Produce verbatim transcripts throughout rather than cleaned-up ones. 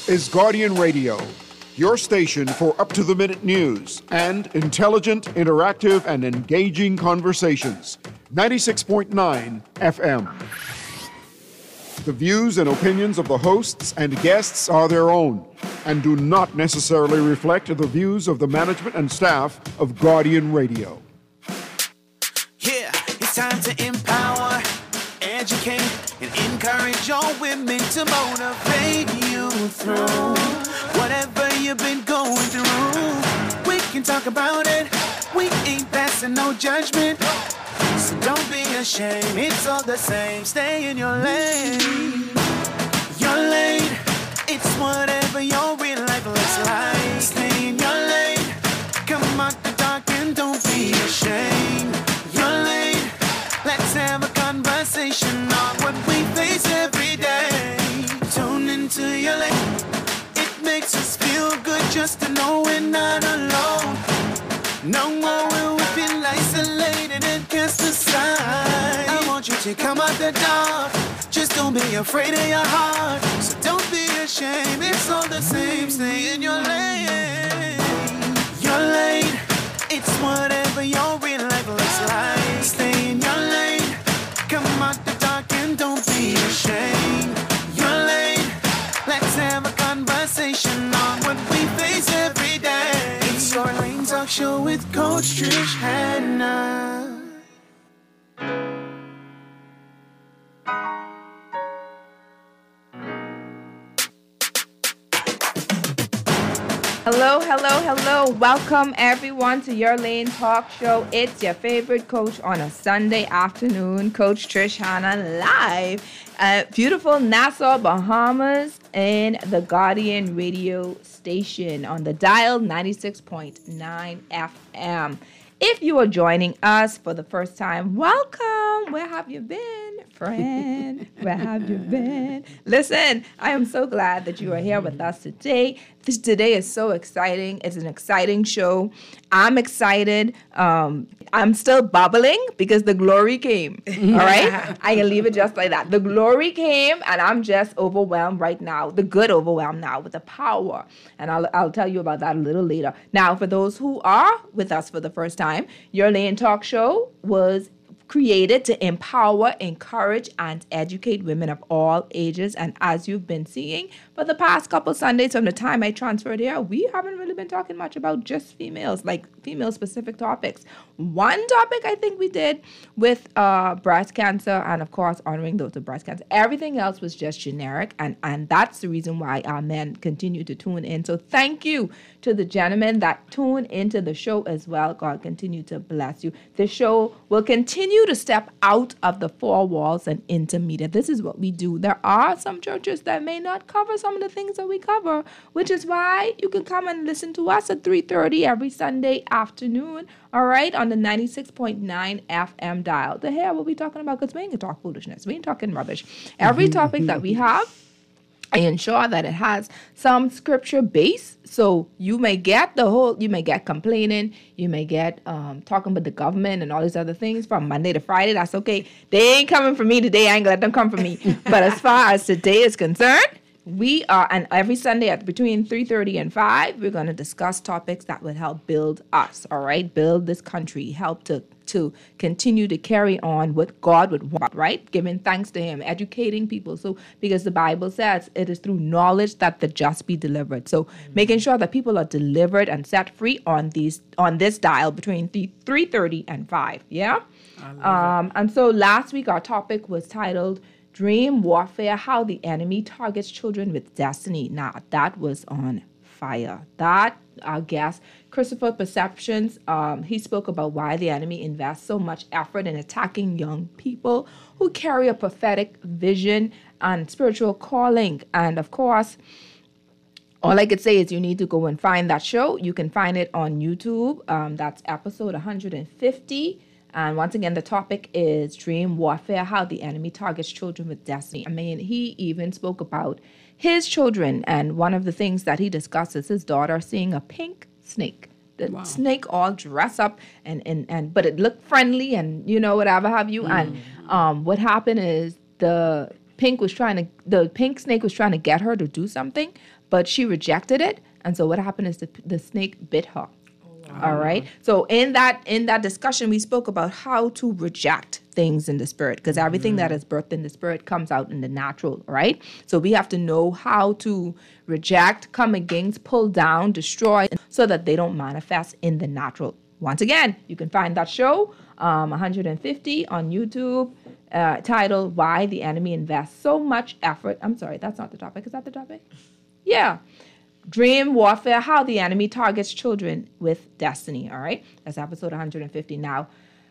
is Guardian Radio, your station for up-to-the-minute news and intelligent, interactive, and engaging conversations. ninety-six point nine F M. The views and opinions of the hosts and guests are their own and do not necessarily reflect the views of the management and staff of Guardian Radio. Yeah, it's time to empower, educate, and encourage your women to motivate you through whatever you've been going through. We can talk about it. We ain't passing no judgment. So don't be ashamed. It's all the same. Stay in your lane. Your lane. It's whatever your real life looks like. Stay in your lane. Come out the dark and don't be ashamed. Your lane. Let's have a conversation on what we face every day. Tune into your lane. It makes us feel good just to know we're not alone. No more will we feel isolated and cast aside. I want you to come out the dark. Just don't be afraid of your heart. So don't be ashamed. It's all the same. Stay in your lane. Your lane. It's whatever your real life looks like. Stay in your lane. Come out the dark and don't be ashamed. Your lane. Let's have a conversation on what we face every day. It's your Lane Talk Show with Coach Trish Hannah. Hello, hello, hello. Welcome everyone to your Lane Talk Show. It's your favorite coach on a Sunday afternoon, Coach Trish Hannah, live at beautiful Nassau, Bahamas, in the Guardian radio station on the dial ninety-six point nine F M. If you are joining us for the first time, welcome. Where have you been, friend? Where have you been? Listen, I am so glad that you are here with us today. This today is so exciting. It's an exciting show. I'm excited. Um, I'm still bubbling because the glory came. All right? I can leave it just like that. The glory came, and I'm just overwhelmed right now. The good overwhelmed now with the power. And I'll, I'll tell you about that a little later. Now, for those who are with us for the first time, Your Lane Talk Show was created to empower, encourage, and educate women of all ages. And as you've been seeing for the past couple Sundays from the time I transferred here, we haven't really been talking much about just females, like female-specific topics. One topic I think we did with uh, breast cancer and, of course, honoring those with breast cancer. Everything else was just generic, and, and that's the reason why our men continue to tune in. So thank you to the gentlemen that tune into the show as well. God continue to bless you. The show will continue to step out of the four walls and into media. This is what we do. There are some churches that may not cover some of the things that we cover, which is why you can come and listen to us at three thirty every Sunday afternoon, all right, on the ninety-six point nine F M dial. To hear what we're talking about, because we ain't gonna talk foolishness. We ain't talking rubbish. Every topic that we have, I ensure that it has some scripture base. So you may get the whole, you may get complaining, you may get um, talking about the government and all these other things from Monday to Friday. That's okay. They ain't coming for me today. I ain't gonna let them come for me. But as far as today is concerned, we are, and every Sunday at between three thirty and five, we're going to discuss topics that will help build us, all right? Build this country, help to to continue to carry on what God would want, right? Giving thanks to him, educating people. So, because the Bible says it is through knowledge that the just be delivered. So, mm-hmm. making sure that people are delivered and set free on these on this dial between three thirty and five, yeah? Um, and so last week our topic was titled Dream Warfare, How the Enemy Targets Children with Destiny. Now, that was on fire. That, our guest, Christopher Perceptions, um, he spoke about why the enemy invests so much effort in attacking young people who carry a prophetic vision and spiritual calling. And of course, all I could say is you need to go and find that show. You can find it on YouTube. Um, that's episode one hundred fifty. And once again, the topic is Dream Warfare, How the Enemy Targets Children with Destiny. I mean, he even spoke about his children, and one of the things that he discussed is his daughter seeing a pink snake. The wow. snake all dressed up, and, and, and but it looked friendly and, you know, whatever have you. Mm. And um, what happened is the pink was trying to, the pink snake was trying to get her to do something, but she rejected it. And so what happened is the, the snake bit her. All right. So in that in that discussion, we spoke about how to reject things in the spirit, because everything mm. that is birthed in the spirit comes out in the natural, right? So we have to know how to reject, come against, pull down, destroy, so that they don't manifest in the natural. Once again, you can find that show, um, one hundred fifty on YouTube, uh, titled "Why the Enemy Invests So Much Effort." I'm sorry, that's not the topic. Is that the topic? Yeah. Dream warfare, how the enemy targets children with destiny, all right? That's episode one hundred fifty. Now,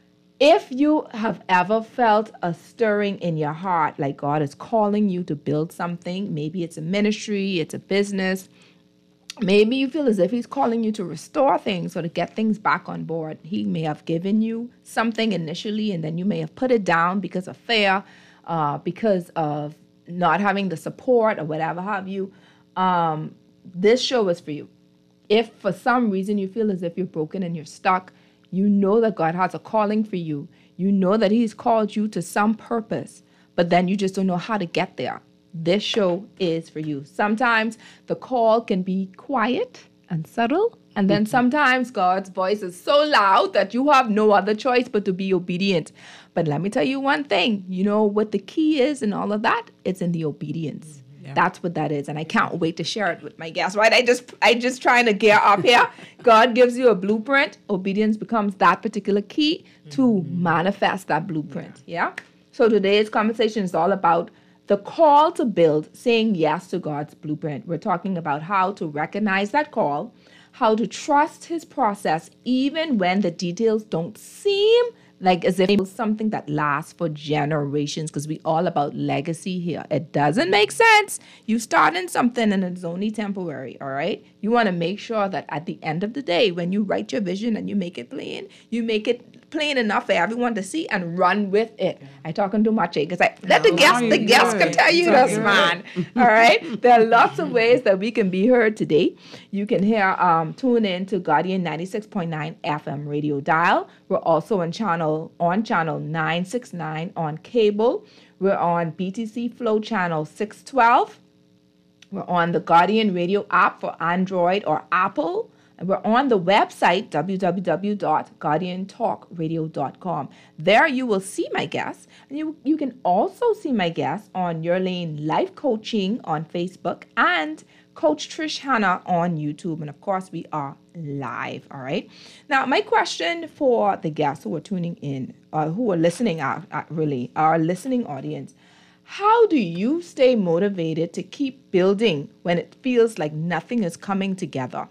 if you have ever felt a stirring in your heart, like God is calling you to build something, maybe it's a ministry, it's a business, maybe you feel as if he's calling you to restore things or to get things back on board. He may have given you something initially, and then you may have put it down because of fear, uh, because of not having the support or whatever have you. Um, This show is for you. If for some reason you feel as if you're broken and you're stuck, you know that God has a calling for you. You know that he's called you to some purpose, but then you just don't know how to get there. This show is for you. Sometimes the call can be quiet and subtle, and then sometimes God's voice is so loud that you have no other choice but to be obedient. But let me tell you one thing. You know what the key is in all of that? It's in the obedience. Yeah. That's what that is. And I can't wait to share it with my guests, right? I just, I just trying to gear up here. God gives you a blueprint. Obedience becomes that particular key to mm-hmm. manifest that blueprint. Yeah. yeah. So today's conversation is all about the call to build, saying yes to God's blueprint. We're talking about how to recognize that call, how to trust his process, even when the details don't seem like as if it's something that lasts for generations, because we all about legacy here. It doesn't make sense. You start in something and it's only temporary, all right? You want to make sure that at the end of the day, when you write your vision and you make it plain, you make it plain enough for everyone to see and run with it. Yeah. I talking too much, because I let the guests, the guests can tell you this, man. All right? There are lots of ways that we can be heard today. You can hear, um, tune in to Guardian ninety-six point nine F M radio dial. We're also on channel on channel nine sixty-nine on cable. We're on B T C Flow channel six twelve. We're on the Guardian radio app for Android or Apple. And we're on the website, w w w dot guardian talk radio dot com. There you will see my guests. And you, you can also see my guests on Your Lane Life Coaching on Facebook and Coach Trish Hannah on YouTube. And of course, we are live, all right? Now, my question for the guests who are tuning in, uh, who are listening out, uh, really, our listening audience, how do you stay motivated to keep building when it feels like nothing is coming together?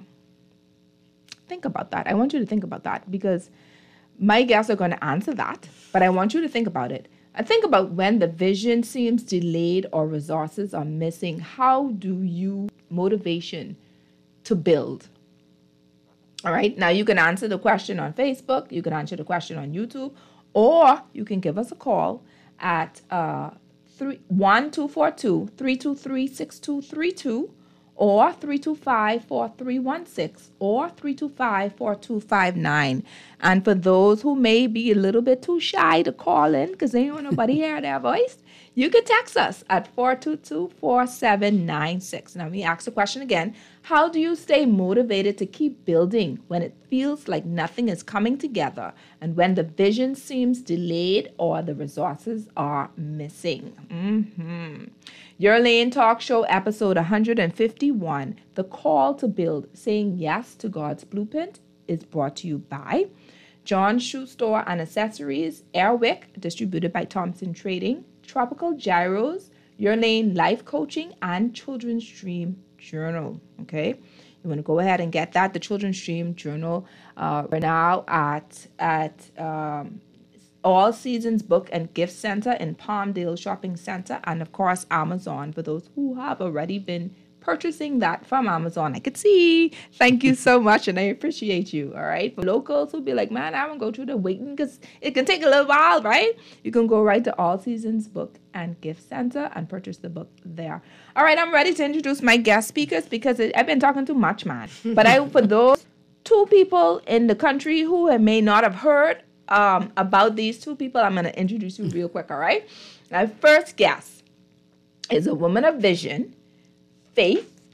Think about that. I want you to think about that, because my guests are going to answer that, but I want you to think about it. And think about when the vision seems delayed or resources are missing. How do you motivation to build? All right. Now you can answer the question on Facebook. You can answer the question on YouTube, or you can give us a call at uh, three one two four two three two three six two three two. Or three two five, four three one six, or three two five, four two five nine. And for those who may be a little bit too shy to call in because they don't want nobody hear their voice, you can text us at four two two, four seven nine six. Now, let me ask the question again. How do you stay motivated to keep building when it feels like nothing is coming together and when the vision seems delayed or the resources are missing? Mm-hmm. Your Lane Talk Show, episode one hundred fifty-one, The Call to Build, saying yes to God's blueprint, is brought to you by John Shoe Store and Accessories, Airwick, distributed by Thompson Trading, Tropical Gyros, Your Lane Life Coaching, and Children's Dream Journal. Okay, you want to go ahead and get that. The Children's Dream Journal. Uh, we're now at at um, All Seasons Book and Gift Center in Palmdale Shopping Center, and of course Amazon for those who have already been purchasing that from Amazon. I could see. Thank you so much, and I appreciate you. All right. For locals who'll be like, man, I won't go through the waiting because it can take a little while, right? You can go right to All Seasons Book and Gift Center and purchase the book there. All right, I'm ready to introduce my guest speakers because it, I've been talking too much, man. But I, for those two people in the country who have, may not have heard um, about these two people, I'm going to introduce you real quick. All right. My first guest is a woman of vision, faith,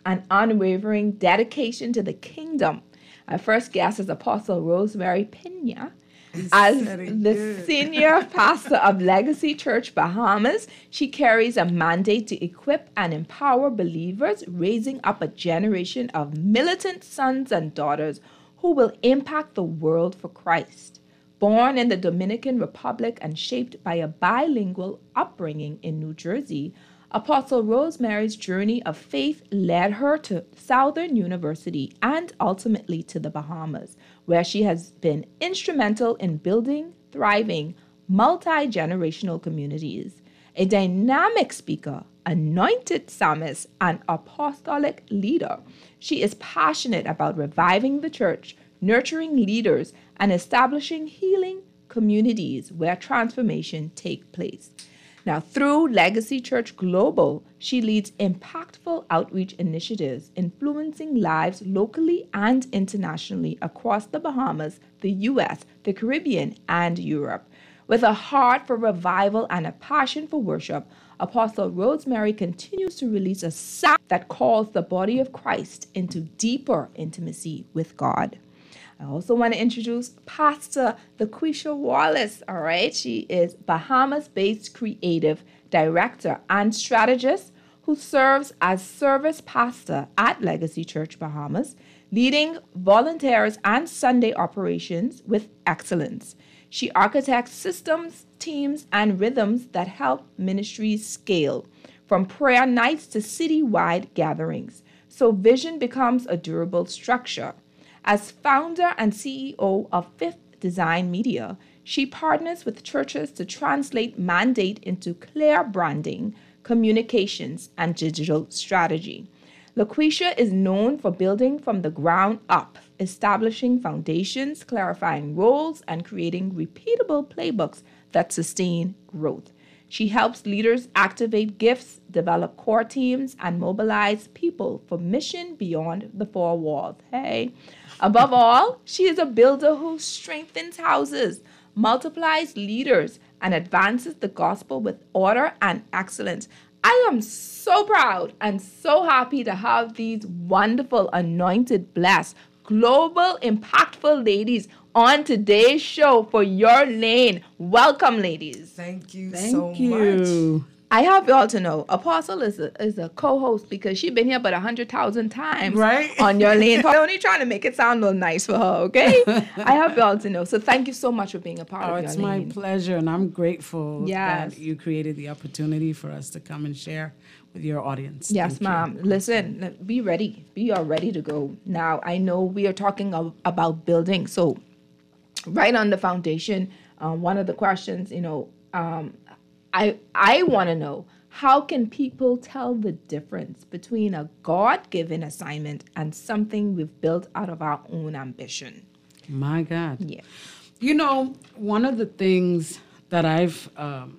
and unwavering dedication to the kingdom. Our first guest is Apostle Rosemary Pena. As the senior pastor of Legacy Church Bahamas, she carries a mandate to equip and empower believers, raising up a generation of militant sons and daughters who will impact the world for Christ. Born in the Dominican Republic and shaped by a bilingual upbringing in New Jersey, Apostle Rosemary's journey of faith led her to Southern University and ultimately to the Bahamas, where she has been instrumental in building thriving multi-generational communities. A dynamic speaker, anointed psalmist, and apostolic leader, she is passionate about reviving the church, nurturing leaders, and establishing healing communities where transformation takes place. Now, through Legacy Church Global, she leads impactful outreach initiatives influencing lives locally and internationally across the Bahamas, the U S, the Caribbean, and Europe. With a heart for revival and a passion for worship, Apostle Rosemary continues to release a sound that calls the body of Christ into deeper intimacy with God. I also want to introduce Pastor LaQuisha Wallace, all right? She is Bahamas-based creative director and strategist who serves as service pastor at Legacy Church Bahamas, leading volunteers and Sunday operations with excellence. She architects systems, teams, and rhythms that help ministries scale, from prayer nights to citywide gatherings, so vision becomes a durable structure. As founder and C E O of Fifth Design Media, she partners with churches to translate mandate into clear branding, communications, and digital strategy. LaQuisha is known for building from the ground up, establishing foundations, clarifying roles, and creating repeatable playbooks that sustain growth. She helps leaders activate gifts, develop core teams, and mobilize people for mission beyond the four walls. Hey. Above all, she is a builder who strengthens houses, multiplies leaders, and advances the gospel with order and excellence. I am so proud and so happy to have these wonderful, anointed, blessed, global, impactful ladies on today's show for Your Lane. Welcome, ladies. Thank you Thank so you. much. I have y'all to know, Apostle is a, is a co-host because she's been here about a hundred thousand times Right? on Your Lane. I'm only trying to make it sound a little nice for her, okay? I have y'all to know. So thank you so much for being a part Oh, of it's Your my Lane. pleasure, and I'm grateful Yes. that you created the opportunity for us to come and share with your audience. Yes, Thank you. ma'am. Listen, be ready. Be all ready to go. Now, I know we are talking of, about building. So right on the foundation, um, one of the questions, you know, um, I I want to know, how can people tell the difference between a God-given assignment and something we've built out of our own ambition? My God. Yeah. You know, one of the things that I've um,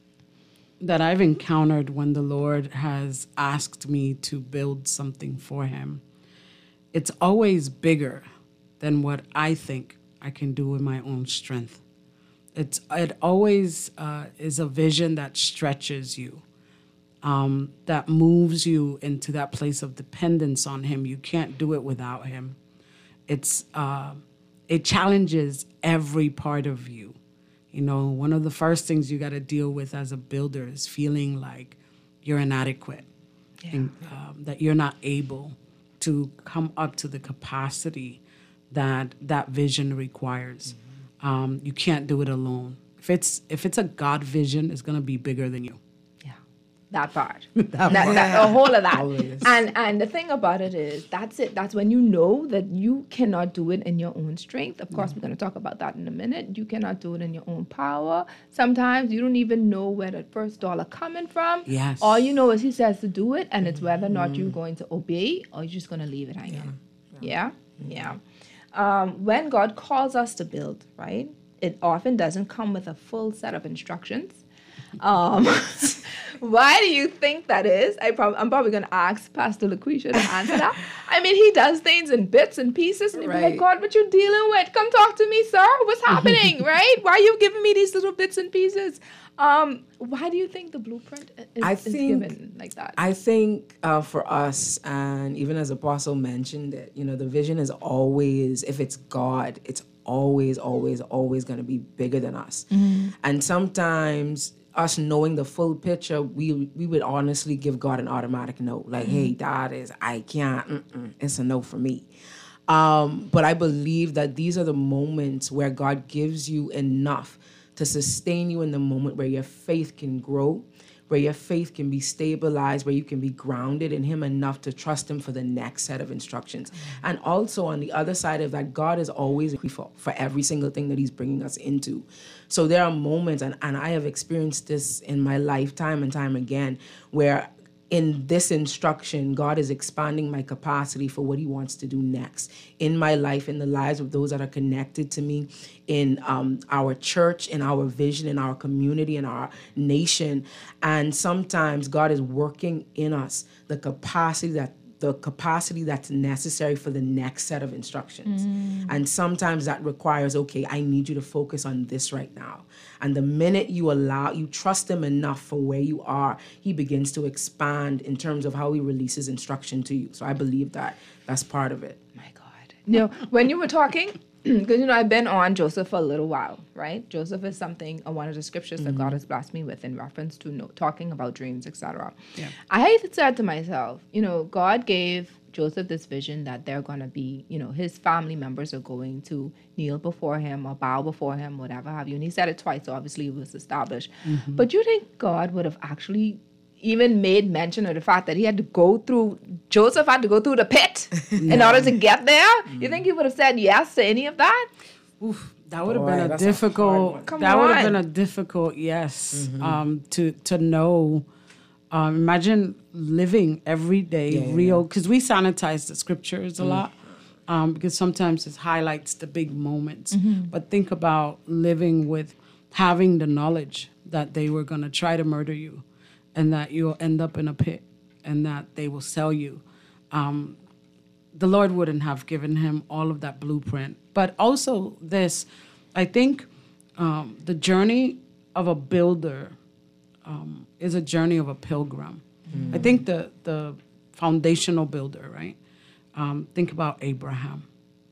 that I've encountered when the Lord has asked me to build something for Him, it's always bigger than what I think I can do in my own strength. It's it always uh, is a vision that stretches you, um, that moves you into that place of dependence on Him. You can't do it without Him. It's uh, it challenges every part of you. You know, one of the first things you got to deal with as a builder is feeling like you're inadequate, Yeah. and um, that you're not able to come up to the capacity that that vision requires. Mm-hmm. Um, you can't do it alone. If it's if it's a God vision, it's gonna be bigger than you. Yeah, that part. That that, part. that, a whole of that. Always. And and the thing about it is, that's it. That's when you know that you cannot do it in your own strength. Of course, we're going to talk about that in a minute. You cannot do it in your own power. Sometimes you don't even know where the first dollar coming from. Yes. All you know is He says to do it, and it's whether or not you're going to obey or you're just going to leave it hanging. Yeah, yeah. Um, when God calls us to build, right, it often doesn't come with a full set of instructions. Um, Why do you think that is? I prob- I'm probably going to ask Pastor Lucretia to answer that. I mean, he does things in bits and pieces, and he'd be like, Right. God, what you dealing with? Come talk to me, sir. What's happening, right? Why are you giving me these little bits and pieces? Um, why do you think the blueprint i- is, I is think- given like that? I think uh, for us, and even as Apostle mentioned it, you know, the vision is always, if it's God, it's always, always, always going to be bigger than us. And sometimes us knowing the full picture, we we would honestly give God an automatic no. Like, hey, that is, I can't, mm-mm, it's a no for me. Um, but I believe that these are the moments where God gives you enough to sustain you in the moment where your faith can grow, where your faith can be stabilized, where you can be grounded in Him enough to trust Him for the next set of instructions. And also on the other side of that, God is always grateful for every single thing that He's bringing us into. So there are moments, and, and I have experienced this in my lifetime and time again, where in this instruction, God is expanding my capacity for what He wants to do next in my life, in the lives of those that are connected to me, in um, our church, in our vision, in our community, in our nation. And sometimes God is working in us the capacity that the capacity that's necessary for the next set of instructions. And sometimes that requires, okay, I need you to focus on this right now. And the minute you allow, you trust Him enough for where you are, He begins to expand in terms of how He releases instruction to you. So I believe that that's part of it. My God. You know, when you were talking, because, you know, I've been on Joseph for a little while, right? Joseph is something, uh, one of the scriptures that God has blessed me with in reference to no, talking about dreams, et cetera. Yeah. I had said to myself, you know, God gave Joseph this vision that they're going to be, you know, his family members are going to kneel before him or bow before him, whatever have you. And he said it twice, so obviously it was established. But you think God would have actually even made mention of the fact that he had to go through, Joseph had to go through the pit in order to get there? You think he would have said yes to any of that? Oof, that would have Boy, been a that's a hard difficult. one. Come that would have on. been a difficult yes. Um, to to know. Um, imagine living every day Yeah, yeah, real, because we sanitize the scriptures a lot. Um, because sometimes it highlights the big moments. But think about living with having the knowledge that they were going to try to murder you, and that you'll end up in a pit, and that they will sell you. Um, the Lord wouldn't have given him all of that blueprint. But also this, I think um, the journey of a builder um, is a journey of a pilgrim. I think the the foundational builder, right? Um, think about Abraham,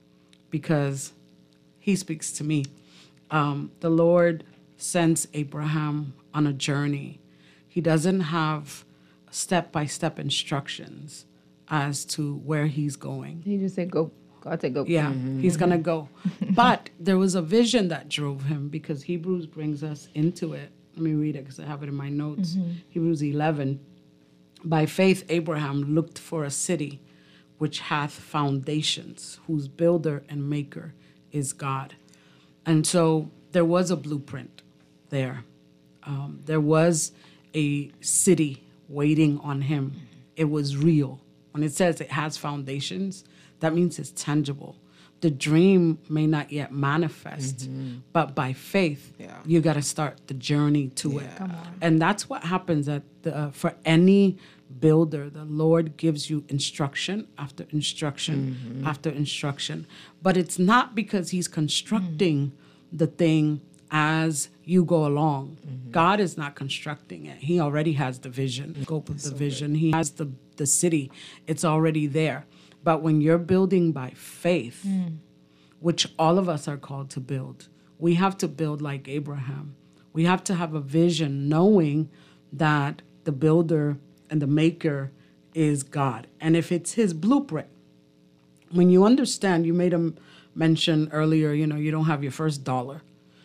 because he speaks to me. Um, the Lord sends Abraham on a journey. He doesn't have step-by-step instructions as to where he's going. He just said, go. God said, go. Yeah, he's going to go. But there was a vision that drove him, because Hebrews brings us into it. Let me read it because I have it in my notes. Hebrews eleven. By faith, Abraham looked for a city which hath foundations, whose builder and maker is God. And so there was a blueprint there. Um, there was a city waiting on him. It was real. When it says it has foundations, that means it's tangible. The dream may not yet manifest, but by faith, Yeah. you got to start the journey to it. And that's what happens at the, uh, for any builder. The Lord gives you instruction after instruction after instruction. But it's not because he's constructing the thing as you go along. God is not constructing it. He already has the vision, scope of the vision. He has the, the city. It's already there. But when you're building by faith, which all of us are called to build, we have to build like Abraham. We have to have a vision knowing that the builder and the maker is God. And if it's his blueprint, when you understand, you made a mention earlier, you know, you don't have your first dollar.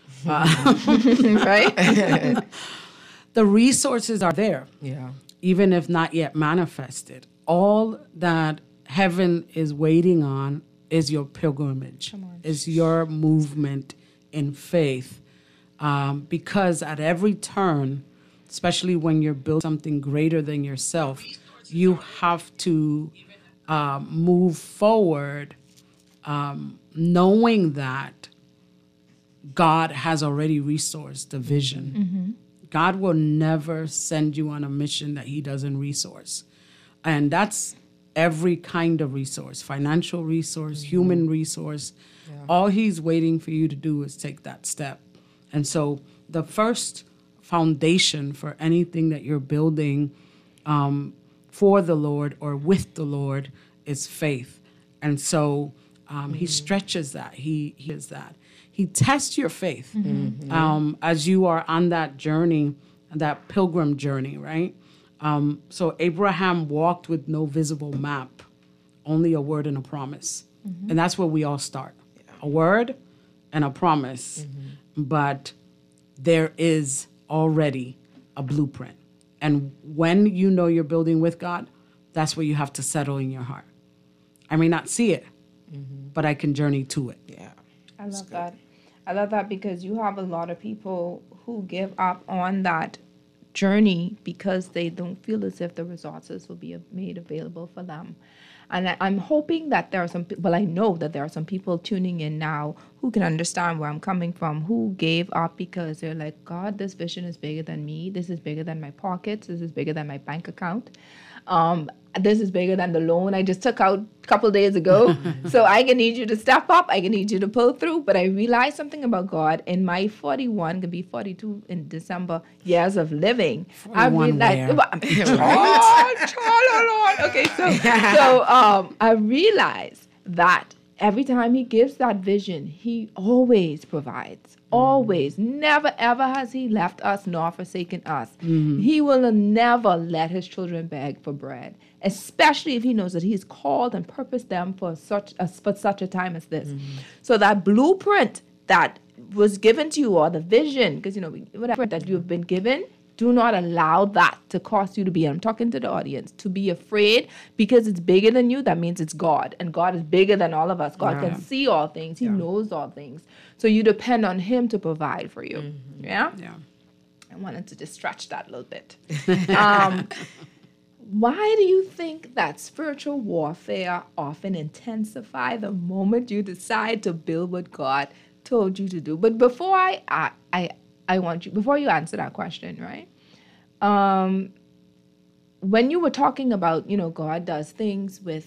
Right? The resources are there. Yeah. Even if not yet manifested. All that heaven is waiting on is your pilgrimage, is your movement in faith. Um, because at every turn, especially when you're building something greater than yourself, you have to um, move forward um, knowing that God has already resourced the vision. God will never send you on a mission that he doesn't resource. And that's every kind of resource, financial resource, mm-hmm. human resource. Yeah. All he's waiting for you to do is take that step. And so the first foundation for anything that you're building um, for the Lord or with the Lord is faith. And so um, mm-hmm. he stretches that. He, he is that. He tests your faith mm-hmm. um, as you are on that journey, that pilgrim journey, right? Um, so Abraham walked with no visible map, only a word and a promise. Mm-hmm. And that's where we all start. Yeah. A word and a promise. Mm-hmm. But there is already a blueprint. And when you know you're building with God, that's where you have to settle in your heart. I may not see it, mm-hmm. but I can journey to it. Yeah. I love that. I love that because you have a lot of people who give up on that journey because they don't feel as if the resources will be made available for them. And I, I'm hoping that there are some, well, I know that there are some people tuning in now who can understand where I'm coming from, who gave up because they're like, God, this vision is bigger than me. This is bigger than my pockets. This is bigger than my bank account. Um, this is bigger than the loan I just took out a couple days ago. So I can need you to step up. I can need you to pull through. But I realized something about God. In my forty-one, going to be forty-two in December, years of living, I realized, oh, okay, so, so um, I realized that every time he gives that vision, he always provides. Always. Never, ever has he left us nor forsaken us. Mm-hmm. He will never let his children beg for bread, especially if he knows that he's called and purposed them for such a, for such a time as this. Mm-hmm. So that blueprint that was given to you, or the vision, because, you know, whatever that you've been given, do not allow that to cause you to be, I'm talking to the audience, to be afraid because it's bigger than you. That means it's God. And God is bigger than all of us. God yeah. can see all things. He yeah. knows all things. So you depend on him to provide for you. Mm-hmm. Yeah? Yeah. I wanted to just stretch that a little bit. um, why do you think that spiritual warfare often intensify the moment you decide to build what God told you to do? But before I, I, I I want you, before you answer that question, right? Um, when you were talking about, you know, God does things with,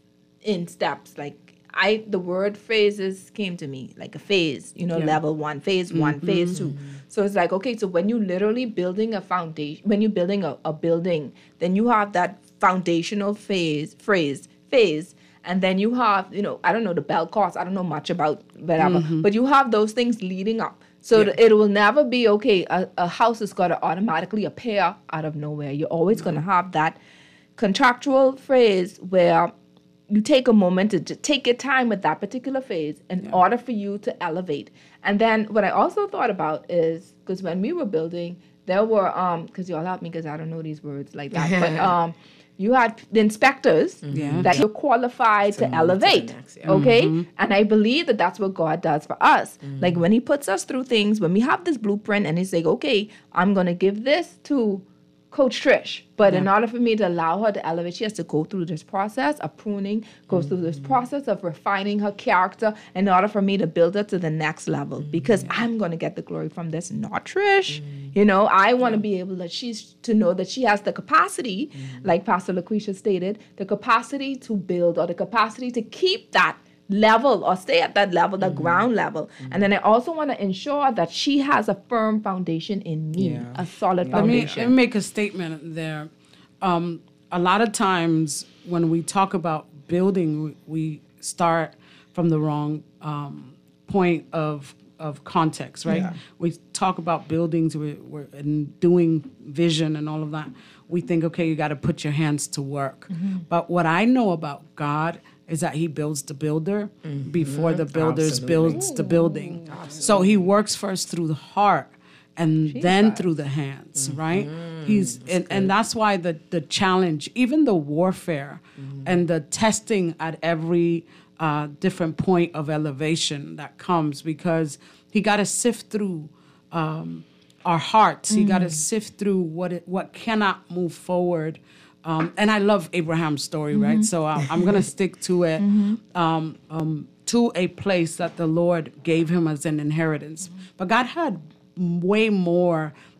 in steps, like I, the word phases came to me, like a phase, you know, yeah. level one, phase mm-hmm. one, phase two. Mm-hmm. So it's like, okay, so when you're literally building a foundation, when you're building a, a building, then you have that foundational phase, phrase, phase, and then you have, you know, I don't know the bell course, I don't know much about whatever, mm-hmm. but you have those things leading up. So yeah. it will never be, okay, a, a house is going to automatically appear out of nowhere. You're always mm-hmm. going to have that contractual phrase where you take a moment to, to take your time with that particular phase in yeah. order for you to elevate. And then what I also thought about is, because when we were building, there were, um, because y'all help me because I don't know these words like that, but um, you had the inspectors mm-hmm. that you're qualified to, to elevate, to next, yeah. okay? Mm-hmm. And I believe that that's what God does for us. Mm-hmm. Like when he puts us through things, when we have this blueprint and he's like, okay, I'm going to give this to Coach Trish. But yeah. in order for me to allow her to elevate, she has to go through this process of pruning, goes mm-hmm. through this process of refining her character in order for me to build her to the next level. Mm-hmm. Because yeah. I'm going to get the glory from this, not Trish. Mm-hmm. You know, I want to yeah. be able that she's to know that she has the capacity, mm-hmm. like Pastor LaQuisha stated, the capacity to build or the capacity to keep that level or stay at that level, the mm-hmm. ground level. Mm-hmm. And then I also want to ensure that she has a firm foundation in me, yeah. a solid yeah. foundation. Let me, let me make a statement there. Um, a lot of times when we talk about building, we, we start from the wrong um, point of of context, right? Yeah. We talk about buildings we're, we're, and doing vision and all of that. We think, okay, you got to put your hands to work. Mm-hmm. But what I know about God is that he builds the builder mm-hmm. before the builders Absolutely. builds the building. Absolutely. So he works first through the heart and Jesus. then through the hands, mm-hmm. right? He's and, and that's why the, the challenge, even the warfare mm-hmm. and the testing at every uh, different point of elevation that comes, because he got to sift through um, our hearts. Mm-hmm. He got to sift through what it, what cannot move forward. Um, and I love Abraham's story, mm-hmm. right? So I, I'm going to stick to it, mm-hmm. um, um, to a place that the Lord gave him as an inheritance. Mm-hmm. But God had way more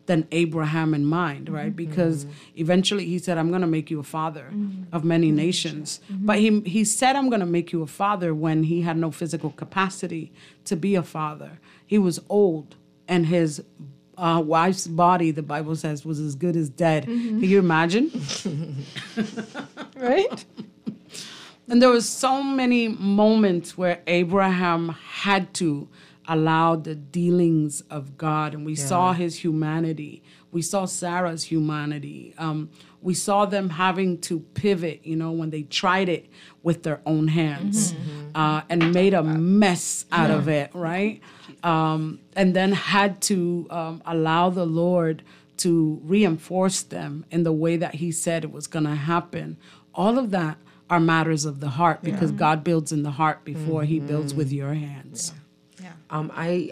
than Abraham in mind, right? Because eventually he said, I'm going to make you a father of many nations. But he, he said, I'm going to make you a father when he had no physical capacity to be a father. He was old, and his uh, wife's body, the Bible says, was as good as dead. Can you imagine? Right? And there was so many moments where Abraham had to allow the dealings of God, and we yeah. saw his humanity. We saw Sarah's humanity. Um, we saw them having to pivot, you know, when they tried it with their own hands mm-hmm. uh, and made a mess out yeah. of it, right? Um, and then had to um, allow the Lord to reinforce them in the way that he said it was going to happen. All of that are matters of the heart, because yeah. God builds in the heart before mm-hmm. he builds with your hands. Yeah. Yeah. Um, I,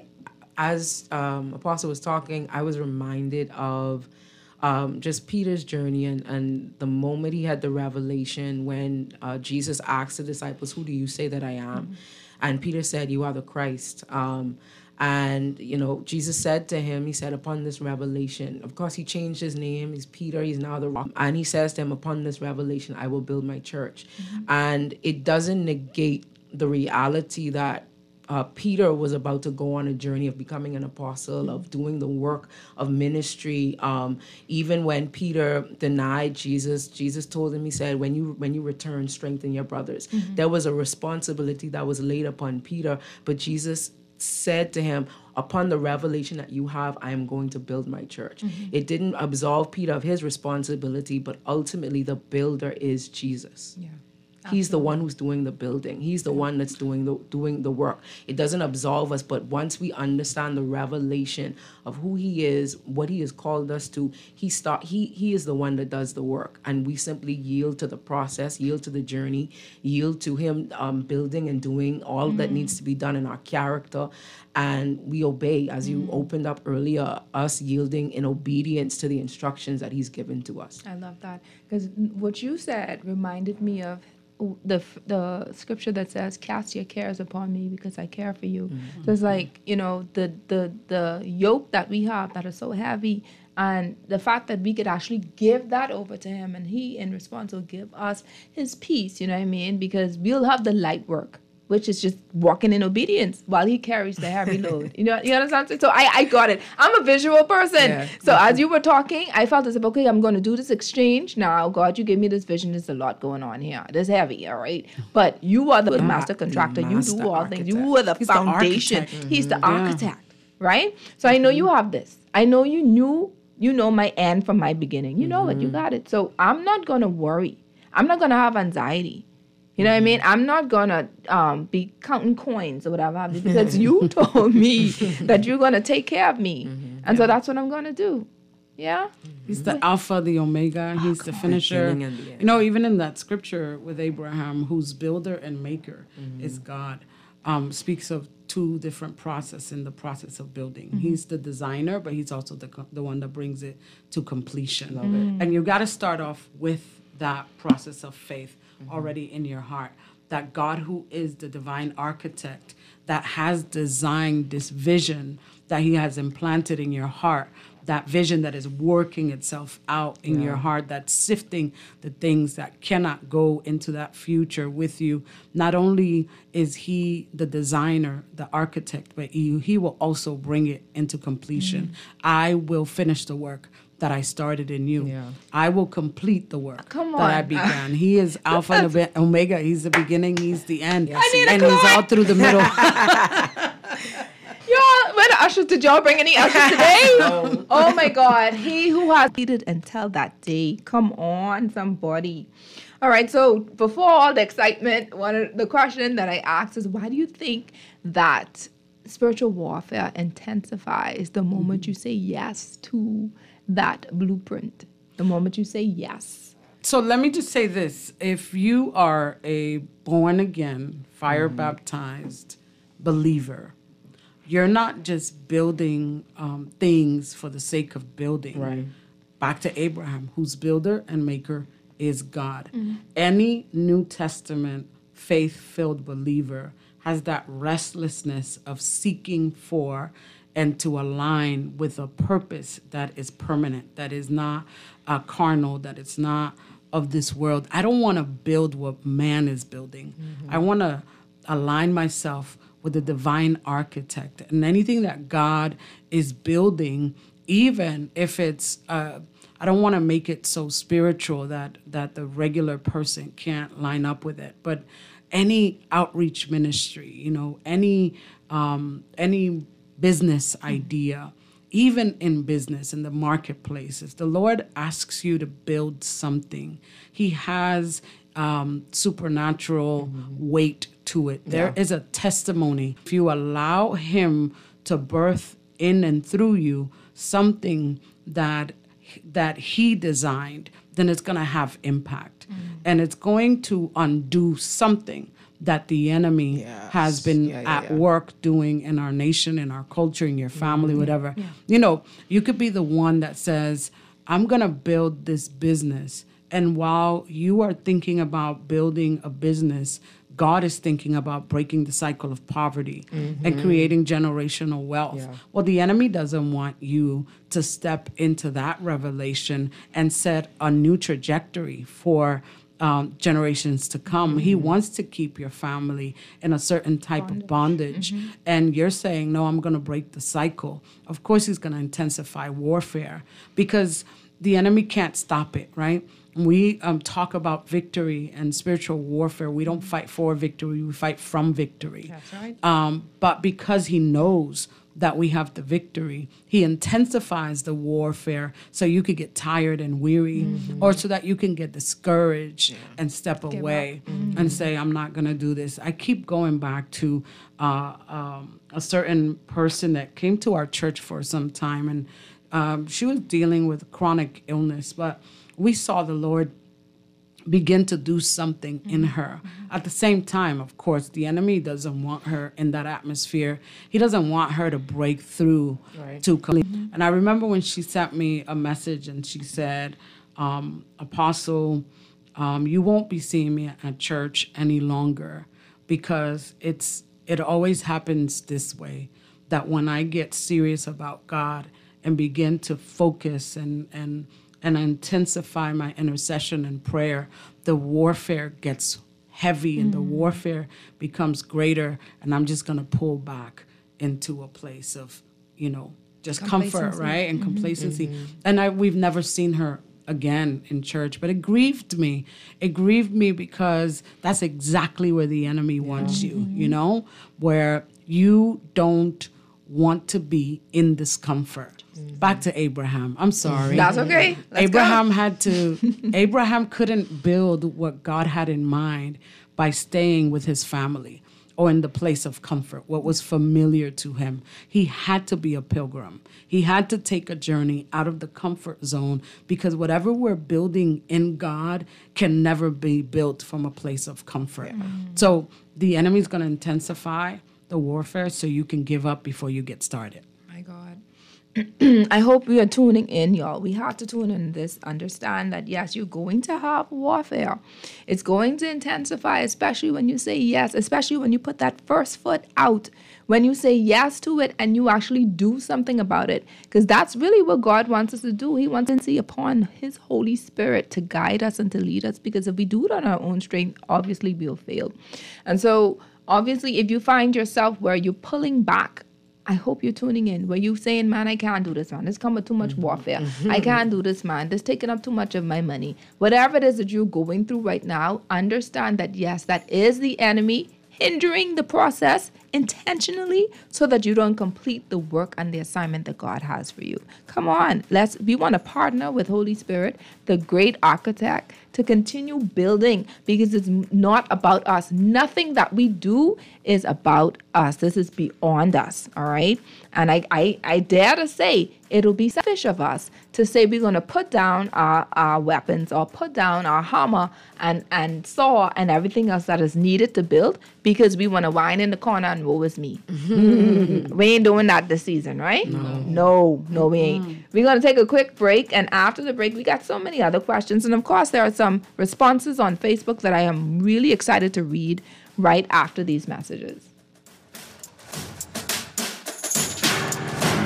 as um, Apostle was talking, I was reminded of um, just Peter's journey and, and the moment he had the revelation when uh, Jesus asked the disciples, who do you say that I am? Mm-hmm. And Peter said, you are the Christ. Um, and, you know, Jesus said to him, he said, upon this revelation, of course, he changed his name. He's Peter. He's now the Rock. And he says to him, upon this revelation, I will build my church. Mm-hmm. And it doesn't negate the reality that Uh, Peter was about to go on a journey of becoming an apostle, mm-hmm. of doing the work of ministry. Um, even when Peter denied Jesus, Jesus told him, he said, when you when you return, strengthen your brothers. Mm-hmm. There was a responsibility that was laid upon Peter, but Jesus said to him, upon the revelation that you have, I am going to build my church. Mm-hmm. It didn't absolve Peter of his responsibility, but ultimately the builder is Jesus. Yeah. He's the one who's doing the building. He's the one that's doing the doing the work. It doesn't absolve us, but once we understand the revelation of who he is, what he has called us to, he start he he is the one that does the work, and we simply yield to the process, yield to the journey, yield to him um, building and doing all mm. that needs to be done in our character, and we obey. As mm. you opened up earlier, us yielding in obedience to the instructions that he's given to us. I love that, because what you said reminded me of the the scripture that says, cast your cares upon me because I care for you. Mm-hmm. So it's like, you know, the the the yoke that we have that is so heavy, and the fact that we could actually give that over to him, and he in response will give us his peace, you know what I mean? Because we'll have the light work, which is just walking in obedience while he carries the heavy load. You know, you understand? So I, I got it. I'm a visual person. Yeah. So mm-hmm. as you were talking, I felt as if, okay, I'm going to do this exchange. Now, God, you gave me this vision. There's a lot going on here. It's heavy, all right? But you are the master contractor. The master you do all architect. Things. You are the He's foundation. The mm-hmm. He's the architect, yeah. right? So I know you have this. I know you knew, you know my end from my beginning. You know mm-hmm. it. You got it. So I'm not going to worry. I'm not going to have anxiety. You know what I mean? I'm not going to um, be counting coins or whatever, because you told me that you're going to take care of me. Mm-hmm. And yeah. so that's what I'm going to do. Yeah? He's the Alpha, the Omega. Oh, He's the finisher. The you know, even in that scripture with Abraham, whose builder and maker mm-hmm. is God, um, speaks of two different processes in the process of building. Mm-hmm. He's the designer, but he's also the the one that brings it to completion. Love mm-hmm. it. And you got to start off with that process of faith. Mm-hmm. already in your heart, that God, who is the divine architect, that has designed this vision that he has implanted in your heart, that vision that is working itself out in yeah. your heart, that's sifting the things that cannot go into that future with you. Not only is he the designer, the architect, but he, he will also bring it into completion. Mm-hmm. I will finish the work that I started in you. Yeah. I will complete the work Come that on. I began. He is Alpha and Omega. He's the beginning. He's the end. Yes, I need and a he's all through the middle. Y'all, where the ushers? Did y'all bring any ushers today? No. Oh my God. He who has waited until that day. Come on, somebody. All right, so before all the excitement, one of the question that I asked is, why do you think that spiritual warfare intensifies the moment mm-hmm. you say yes to that blueprint, the moment you say yes? So let me just say this. If you are a born-again, fire-baptized mm-hmm. believer, you're not just building um, things for the sake of building. Right. Back to Abraham, whose builder and maker is God. Mm-hmm. Any New Testament faith-filled believer has that restlessness of seeking for and to align with a purpose that is permanent, that is not uh, carnal, that it's not of this world. I don't want to build what man is building. Mm-hmm. I want to align myself with the divine architect, and anything that God is building, even if it's, uh, I don't want to make it so spiritual that that the regular person can't line up with it. But any outreach ministry, you know, any um, any business idea, even in business, in the marketplace, if the Lord asks you to build something, He has um, supernatural mm-hmm. weight to it. There yeah. is a testimony. If you allow Him to birth in and through you something that that He designed, then it's going to have impact. Mm-hmm. And it's going to undo something that the enemy yes. has been yeah, yeah, at yeah. work doing in our nation, in our culture, in your family, mm-hmm. whatever. Yeah. You know, you could be the one that says, I'm going to build this business. And while you are thinking about building a business, God is thinking about breaking the cycle of poverty mm-hmm. and creating generational wealth. Yeah. Well, the enemy doesn't want you to step into that revelation and set a new trajectory for um, generations to come. Mm-hmm. He wants to keep your family in a certain type bondage. of bondage. Mm-hmm. And you're saying, no, I'm going to break the cycle. Of course, he's going to intensify warfare because the enemy can't stop it, right? We um, talk about victory and spiritual warfare. We don't fight for victory. We fight from victory. That's right. Um, but because he knows that we have the victory, he intensifies the warfare so you could get tired and weary mm-hmm. or so that you can get discouraged yeah. and step Give away mm-hmm. and say, I'm not going to do this. I keep going back to uh, um, a certain person that came to our church for some time, and um, she was dealing with chronic illness, but we saw the Lord begin to do something mm-hmm. in her. Mm-hmm. At the same time, of course, the enemy doesn't want her in that atmosphere. He doesn't want her to break through right. to mm-hmm. And I remember when she sent me a message and she said, um, Apostle, um, you won't be seeing me at church any longer because it's it always happens this way, that when I get serious about God and begin to focus and and and intensify my intercession and prayer, the warfare gets heavy and mm. the warfare becomes greater, and I'm just going to pull back into a place of, you know, just comfort, right? And mm-hmm. complacency. Mm-hmm. And I we've never seen her again in church, but it grieved me. It grieved me because that's exactly where the enemy yeah. wants you, mm-hmm. you know, where you don't want to be in discomfort. Mm-hmm. Back to Abraham. I'm sorry. That's okay. Let's Abraham go. had to, Abraham couldn't build what God had in mind by staying with his family or in the place of comfort, what was familiar to him. He had to be a pilgrim. He had to take a journey out of the comfort zone, because whatever we're building in God can never be built from a place of comfort. Yeah. So the enemy's going to intensify the warfare so you can give up before you get started. My God. I hope we are tuning in, y'all. We have to tune in this, understand that, yes, you're going to have warfare. It's going to intensify, especially when you say yes, especially when you put that first foot out, when you say yes to it and you actually do something about it, because that's really what God wants us to do. He wants to see upon His Holy Spirit to guide us and to lead us, because if we do it on our own strength, obviously we'll fail. And so, obviously, if you find yourself where you're pulling back, I hope you're tuning in, where you're saying, man, I can't do this, man. This come with too much warfare. Mm-hmm. I can't do this, man. This taking up too much of my money. Whatever it is that you're going through right now, understand that, yes, that is the enemy hindering the process intentionally so that you don't complete the work and the assignment that God has for you. Come on. Let's, we want to partner with Holy Spirit, the great architect, to continue building, because it's not about us. Nothing that we do is about us. This is beyond us, all right? And I, I, I dare to say it'll be selfish of us to say we're going to put down our, our weapons or put down our hammer and, and saw and everything else that is needed to build because we want to whine in the corner and woe is me. Mm-hmm. We ain't doing that this season, right? No, no, no we ain't. Mm-hmm. We're going to take a quick break, and after the break, we got so many other questions. And of course, there are some responses on Facebook that I am really excited to read right after these messages.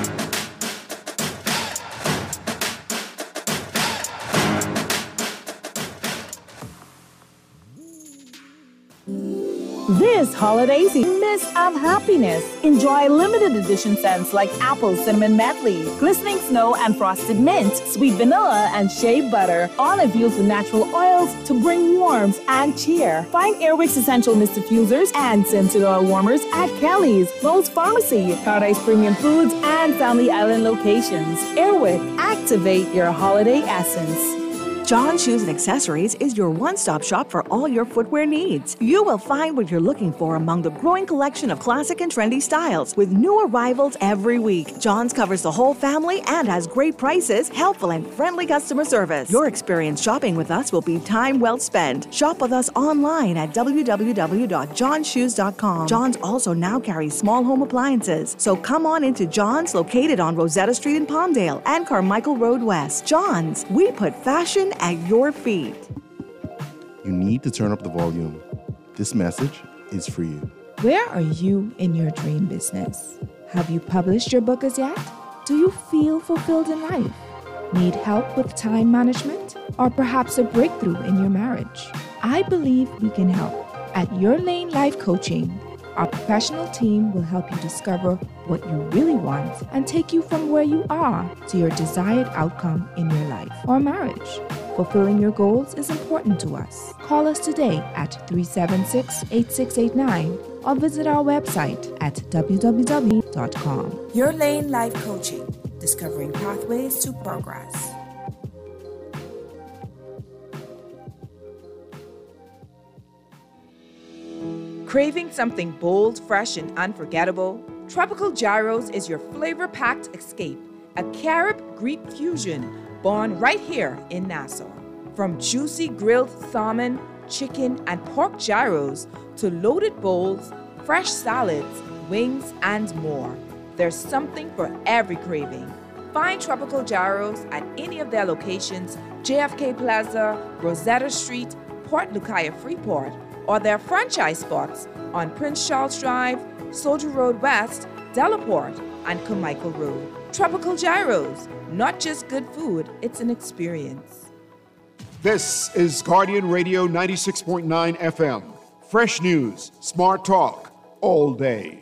This holiday season, Mist of Happiness. Enjoy limited edition scents like apple cinnamon medley, glistening snow and frosted mint, sweet vanilla and shea butter, all infused with natural oils to bring warmth and cheer. Find Airwick's essential mist diffusers and scented oil warmers at Kelly's, Lowe's Pharmacy, Paradise Premium Foods, and Family Island locations. Airwick, activate your holiday essence. John Shoes and Accessories is your one-stop shop for all your footwear needs. You will find what you're looking for among the growing collection of classic and trendy styles with new arrivals every week. John's covers the whole family and has great prices, helpful and friendly customer service. Your experience shopping with us will be time well spent. Shop with us online at w w w dot john shoes dot com. John's also now carries small home appliances, so come on into John's, located on Rosetta Street in Palmdale and Carmichael Road West. John's, we put fashion at your feet. You need to turn up the volume. This message is for you. Where are you in your dream business? Have you published your book as yet? Do you feel fulfilled in life? Need help with time management? Or perhaps a breakthrough in your marriage? I believe we can help. At Your Lane Life Coaching, our professional team will help you discover what you really want and take you from where you are to your desired outcome in your life or marriage. Fulfilling your goals is important to us. Call us today at three seven six, eight six eight nine or visit our website at w w w dot com. Your Lane Life Coaching, discovering pathways to progress. Craving something bold, fresh, and unforgettable? Tropical Gyros is your flavor-packed escape, a Carib-Greek fusion born right here in Nassau. From juicy grilled salmon, chicken, and pork gyros to loaded bowls, fresh salads, wings, and more, there's something for every craving. Find Tropical Gyros at any of their locations, J F K Plaza, Rosetta Street, Port Lucaya Freeport, or their franchise spots on Prince Charles Drive, Soldier Road West, Delaport, and Carmichael Road. Tropical Gyros, not just good food, it's an experience. This is Guardian Radio ninety-six point nine F M. Fresh news, smart talk, all day.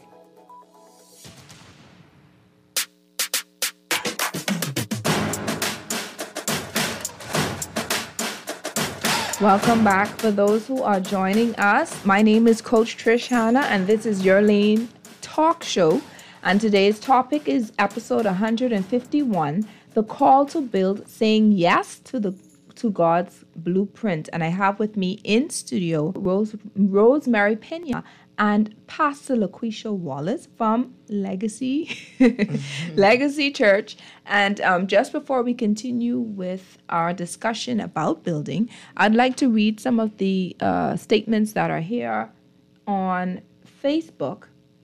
Welcome back for those who are joining us. My name is Coach Trish Hanna, and this is Your Lane Talk Show. And today's topic is episode one hundred fifty-one, the call to build, saying yes to the to God's blueprint. And I have with me in studio Rose Rosemary Pena and Pastor LaQuisha Wallace from Legacy mm-hmm. Legacy Church. And um, just before we continue with our discussion about building, I'd like to read some of the uh, statements that are here on Facebook.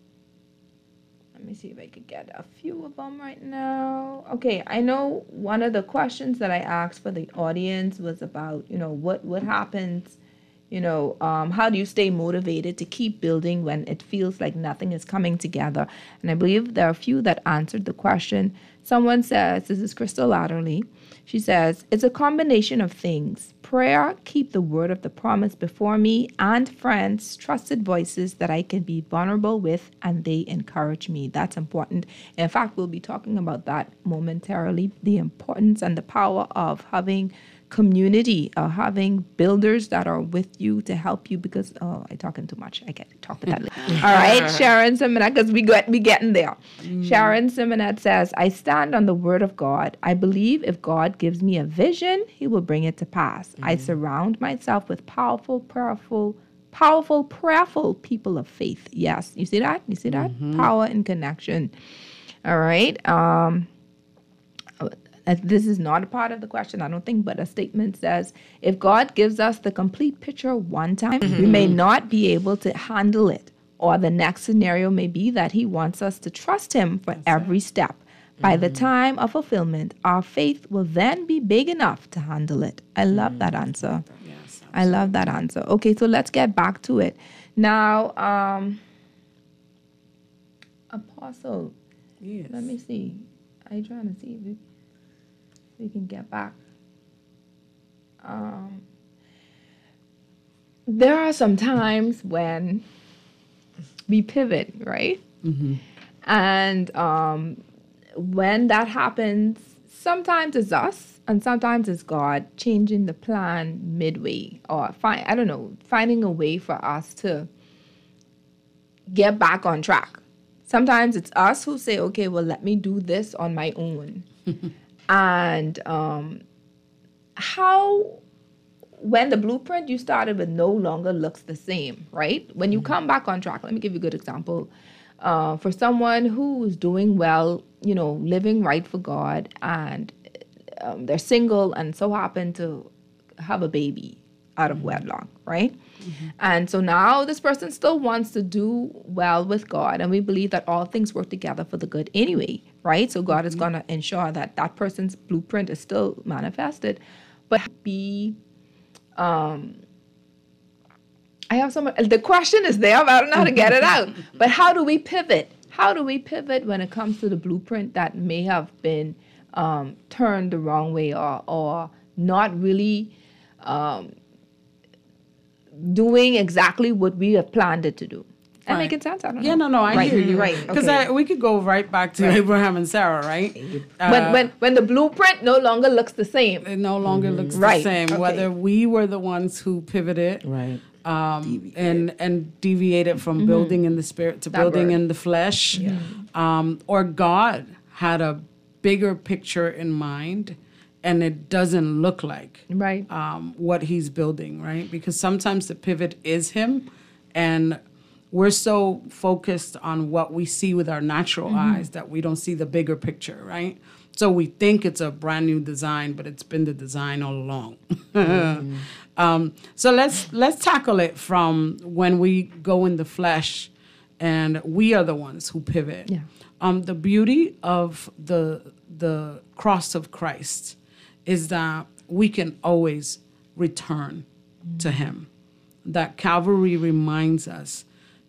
Let me see if I could get a few of them right now. Okay, I know one of the questions that I asked for the audience was about, you know, what, what happens, you know, um, how do you stay motivated to keep building when it feels like nothing is coming together? And I believe there are a few that answered the question. Someone says, this is Crystal Latterly. She says, it's a combination of things. Prayer, keep the word of the promise before me, and friends, trusted voices that I can be vulnerable with, and they encourage me. That's important. In fact, we'll be talking about that momentarily, the importance and the power of having community, uh, having builders that are with you to help you, because, oh, I'm talking too much. I can't talk about that later. All right, Sharon Simonet, because we got we getting there. Mm. Sharon Simonet says, I stand on the word of God. I believe if God gives me a vision, he will bring it to pass. Mm. I surround myself with powerful, prayerful, powerful, prayerful people of faith. Yes, you see that? You see that? Mm-hmm. Power and connection. All right. Um, This is not a part of the question, I don't think, but a statement says, if God gives us the complete picture one time, mm-hmm. we may not be able to handle it. Or the next scenario may be that he wants us to trust him for That's every right. step. By mm-hmm. the time of fulfillment, our faith will then be big enough to handle it. I love mm-hmm. that answer. Yes, I love that answer. Okay, so let's get back to it. Now, um, Apostle, yes. let me see. I'm trying to see if we... we can get back. Um, there are some times when we pivot, right? Mm-hmm. And um, when that happens, sometimes it's us and sometimes it's God changing the plan midway, or find, I don't know, finding a way for us to get back on track. Sometimes it's us who say, okay, well, let me do this on my own. And um, how, when the blueprint you started with no longer looks the same, right? When you come back on track, let me give you a good example. Uh, for someone who's doing well, you know, living right for God, and um, they're single and so happen to have a baby out of wedlock, right? Mm-hmm. And so now this person still wants to do well with God, and we believe that all things work together for the good anyway, right? So God mm-hmm. is going to ensure that that person's blueprint is still manifested, but be, um, I have some, the question is there, but I don't know how to get it out. But how do we pivot? How do we pivot when it comes to the blueprint that may have been um, turned the wrong way, or, or not really um, doing exactly what we have planned it to do? Am I making sense? I don't know. Yeah, no, no, I right. hear you. Right, Because okay. we could go right back to right. Abraham and Sarah, right? Uh, when, when, when the blueprint no longer looks the same. It no longer mm-hmm. looks right. the same. Okay. Whether we were the ones who pivoted. Right. Um, and and deviated from mm-hmm. building in the spirit to that building word. in the flesh, yeah. um, or God had a bigger picture in mind, and it doesn't look like right um, what He's building, right? Because sometimes the pivot is Him, and we're so focused on what we see with our natural mm-hmm. eyes that we don't see the bigger picture, right? So we think it's a brand new design, but it's been the design all along. mm-hmm. um, so let's let's tackle it from when we go in the flesh, and we are the ones who pivot. Yeah. Um, the beauty of the the cross of Christ is that we can always return mm-hmm. to Him. That Calvary reminds us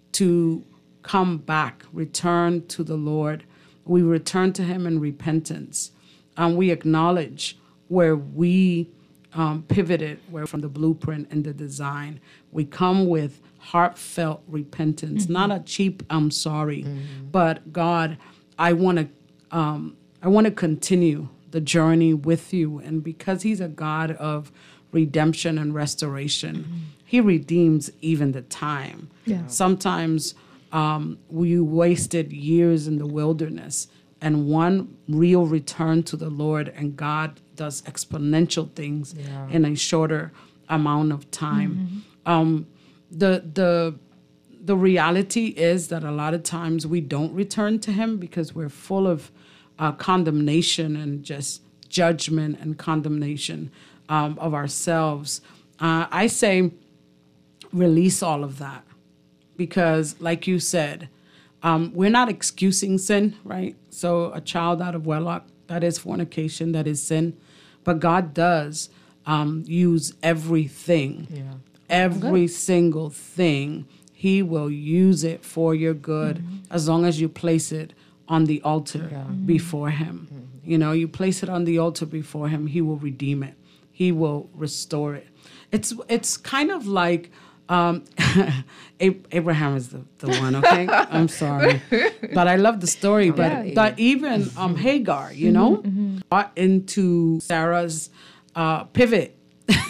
to come back, return to the Lord. We return to Him in repentance, and we acknowledge where we um, pivoted, where from the blueprint and the design. We come with heartfelt repentance, mm-hmm. not a cheap "I'm sorry," mm-hmm. but God, I want to, um, I want to continue the journey with You, and because He's a God of redemption and restoration, mm-hmm. He redeems even the time. Yeah. Sometimes. Um, we wasted years in the wilderness, and one real return to the Lord, and God does exponential things yeah. in a shorter amount of time. Mm-hmm. Um, the the the reality is that a lot of times we don't return to Him because we're full of uh, condemnation and just judgment and condemnation um, of ourselves. Uh, I say, release all of that. Because, like you said, um, we're not excusing sin, right? So a child out of wedlock, that is fornication, that is sin. But God does um, use everything, yeah. every good. single thing. He will use it for your good mm-hmm. as long as you place it on the altar yeah. before Him. Mm-hmm. You know, you place it on the altar before Him, He will redeem it. He will restore it. It's it's kind of like... Um, Abraham is the, the one, okay? I'm sorry. But I love the story. But, yeah, yeah. but even um, Hagar, you know, mm-hmm. brought into Sarah's uh, pivot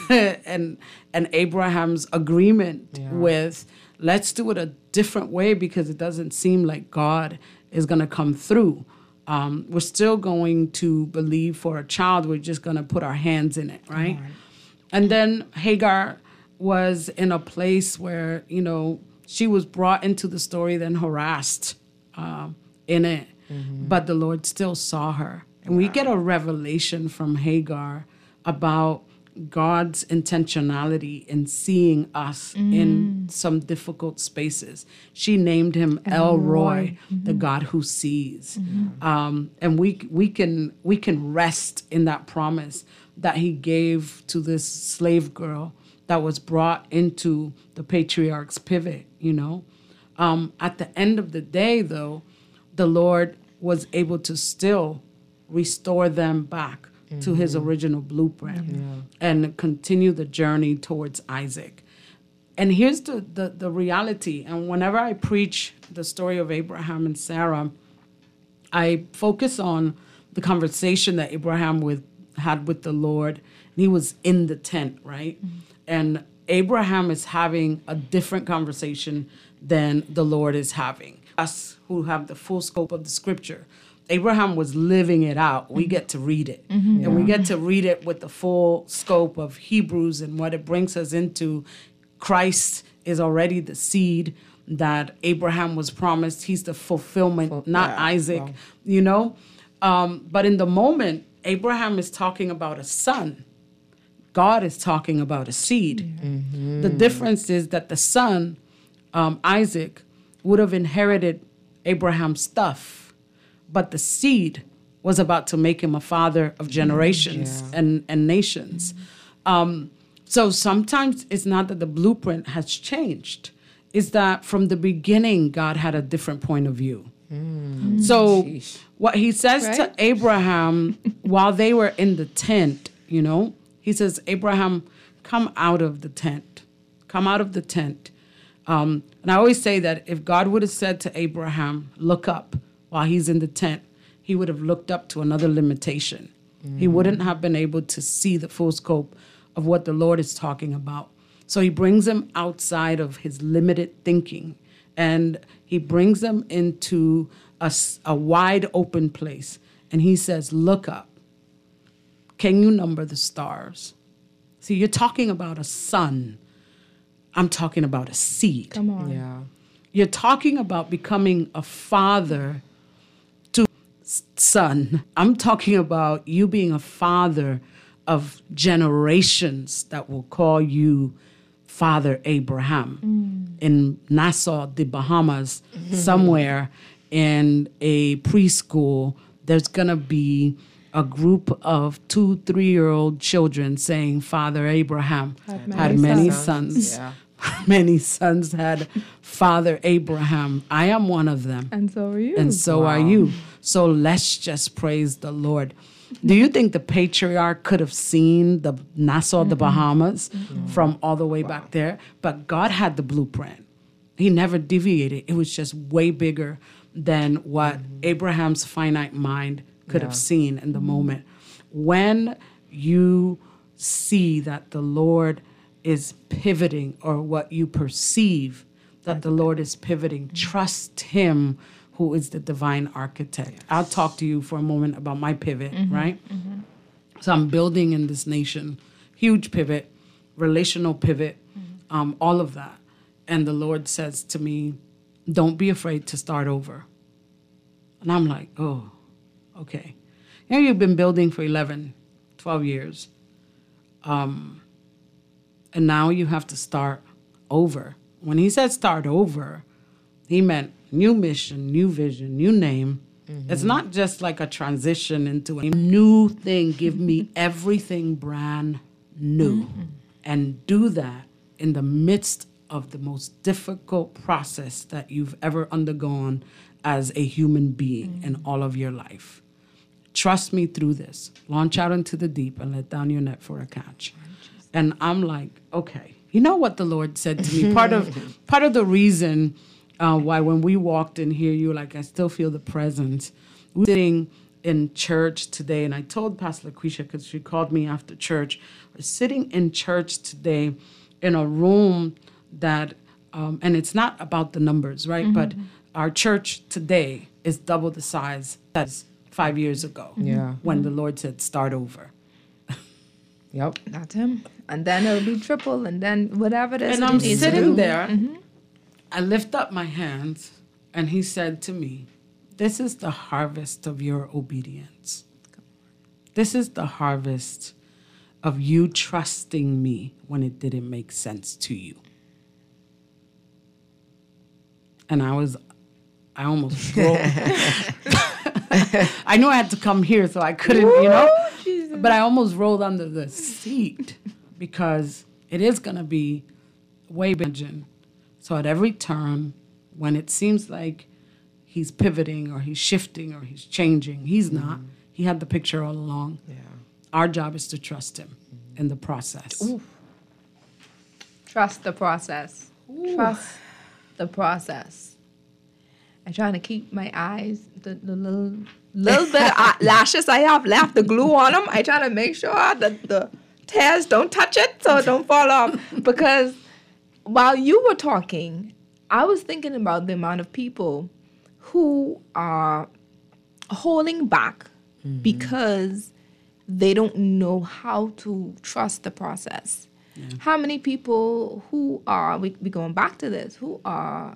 and and Abraham's agreement yeah. with, let's do it a different way because it doesn't seem like God is going to come through. Um, we're still going to believe for a child. We're just going to put our hands in it, right? right? And then Hagar was in a place where, you know, she was brought into the story, then harassed uh, in it. Mm-hmm. But the Lord still saw her. And wow. we get a revelation from Hagar about God's intentionality in seeing us mm. in some difficult spaces. She named Him El Roi, mm-hmm. the God who sees. Mm-hmm. Um, and we we can we can rest in that promise that He gave to this slave girl that was brought into the patriarch's pivot, you know. Um, at the end of the day, though, the Lord was able to still restore them back mm-hmm. to His original blueprint yeah. and continue the journey towards Isaac. and here's the, the, the reality. And whenever I preach the story of Abraham and Sarah, I focus on the conversation that Abraham with, had with the Lord. And he was in the tent, right? Mm-hmm. And Abraham is having a different conversation than the Lord is having. Us who have the full scope of the scripture, Abraham was living it out. We get to read it. Mm-hmm. And we get to read it with the full scope of Hebrews and what it brings us into. Christ is already the seed that Abraham was promised. He's the fulfillment, Full, not yeah, Isaac, wow. you know? Um, but in the moment, Abraham is talking about a son. God is talking about a seed. Mm-hmm. The difference is that the son, um, Isaac, would have inherited Abraham's stuff, but the seed was about to make him a father of generations yeah. and, and nations. Mm-hmm. Um, so sometimes it's not that the blueprint has changed. It's that from the beginning, God had a different point of view. Mm. So Sheesh. What he says right? to Abraham while they were in the tent, you know, he says, Abraham, come out of the tent. Come out of the tent. Um, and I always say that if God would have said to Abraham, look up while he's in the tent, he would have looked up to another limitation. Mm. He wouldn't have been able to see the full scope of what the Lord is talking about. So he brings him outside of his limited thinking, and he brings them into a, a wide open place. And he says, look up. Can you number the stars? See, you're talking about a son. I'm talking about a seed. Come on. Yeah. You're talking about becoming a father to son. I'm talking about you being a father of generations that will call you Father Abraham. Mm. In Nassau, the Bahamas, mm-hmm. somewhere in a preschool, there's going to be a group of two, three-year-old children saying, Father Abraham had, had many sons. sons. Yeah. Many sons had Father Abraham. I am one of them. And so are you. And so wow. are you. So let's just praise the Lord. Do you think the patriarch could have seen the Nassau, mm-hmm. the Bahamas, mm-hmm. from all the way wow. back there? But God had the blueprint. He never deviated. It was just way bigger than what mm-hmm. Abraham's finite mind could yeah. have seen in the mm-hmm. moment. When you see that the Lord is pivoting, or what you perceive that the Lord is pivoting, mm-hmm. trust him, who is the divine architect. Yes. I'll talk to you for a moment about my pivot, mm-hmm. right? Mm-hmm. So I'm building in this nation, huge pivot, relational pivot, mm-hmm. um, all of that. And the Lord says to me, don't be afraid to start over. And I'm like, oh, okay. You know, you've been building for eleven, twelve years. Um, and now you have to start over. When he said start over, he meant new mission, new vision, new name. Mm-hmm. It's not just like a transition into a new thing. Give me everything brand new. Mm-hmm. And do that in the midst of the most difficult process that you've ever undergone as a human being mm-hmm. in all of your life. Trust me through this. Launch out into the deep and let down your net for a catch. And I'm like, okay. You know what the Lord said to me? Part of part of the reason uh, why when we walked in here, you were like, I still feel the presence. We were sitting in church today, and I told Pastor LaQuisha, because she called me after church, we're sitting in church today in a room that, um, and it's not about the numbers, right? Mm-hmm. But our church today is double the size as five years ago. Yeah. When the Lord said, start over. Yep. That's him. And then it'll be triple, and then whatever it is. And I'm sitting there. Mm-hmm. I lift up my hands, and he said to me, this is the harvest of your obedience. This is the harvest of you trusting me when it didn't make sense to you. And I was, I almost rolled. I knew I had to come here, so I couldn't, you know. Jesus. But I almost rolled under the seat because it is going to be way bigger. So at every turn, when it seems like he's pivoting or he's shifting or he's changing, he's mm-hmm. not. He had the picture all along. Yeah. Our job is to trust him mm-hmm. in the process. Ooh. Trust the process. Trust the process. I'm trying to keep my eyes, the, the little little bit of eye- lashes I have left, the glue on them. I try to make sure that the tears don't touch it so it don't fall off. Because while you were talking, I was thinking about the amount of people who are holding back mm-hmm. because they don't know how to trust the process. Yeah. How many people who are, we we going back to this, who are,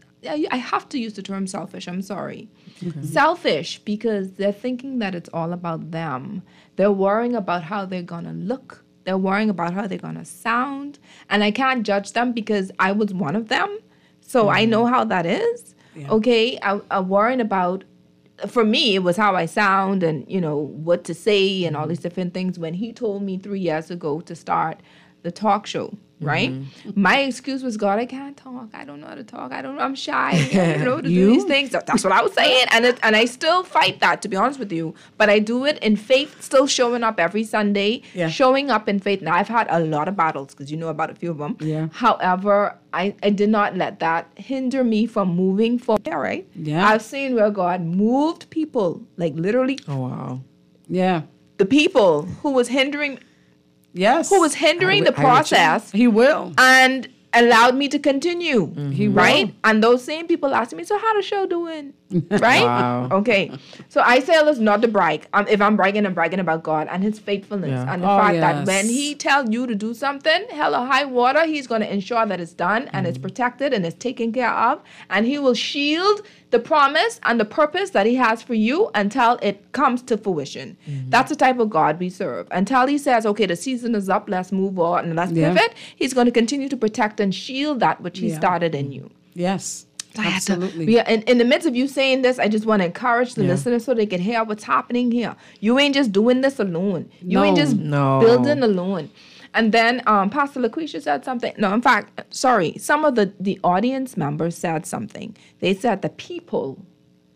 I have to use the term selfish, I'm sorry. Okay. Selfish because they're thinking that it's all about them. They're worrying about how they're going to look. They're worrying about how they're going to sound. And I can't judge them because I was one of them. So mm-hmm. I know how that is. Yeah. Okay, I, I'm worrying about, for me, it was how I sound and, you know, what to say and all these different things. When he told me three years ago to start the talk show, right? Mm-hmm. My excuse was, God, I can't talk. I don't know how to talk. I don't know. I'm shy. I don't know to do these things. That's what I was saying. And it, and I still fight that, to be honest with you. But I do it in faith, still showing up every Sunday, yeah. showing up in faith. Now, I've had a lot of battles because you know about a few of them. Yeah. However, I, I did not let that hinder me from moving forward, right? Yeah. I've seen where God moved people, like literally. Oh, wow. Yeah. The people who was hindering Yes. who was hindering I, the process. He will. And allowed me to continue. Mm-hmm. He right? will. And those same people asking me, so how the show doing? Right? Wow. Okay. So I say this not to brag. Um, if I'm bragging, I'm bragging about God and his faithfulness. Yeah. And the Oh, fact yes. that when he tells you to do something, hell or high water, he's going to ensure that it's done and it's protected and it's taken care of. And he will shield the promise and the purpose that he has for you until it comes to fruition. Mm-hmm. That's the type of God we serve. Until he says, okay, the season is up, let's move on and let's Yeah. pivot, he's going to continue to protect and shield that which he Yeah. started in you. Yes. I had to- Absolutely. we are- in, in the midst of you saying this, I just want to encourage the Yeah. listeners so they can hear what's happening here. You ain't just doing this alone. You ain't No. just No. building alone. And then um, Pastor LaQuisha said something. No, in fact, sorry. Some of the, the audience members said something. They said the people,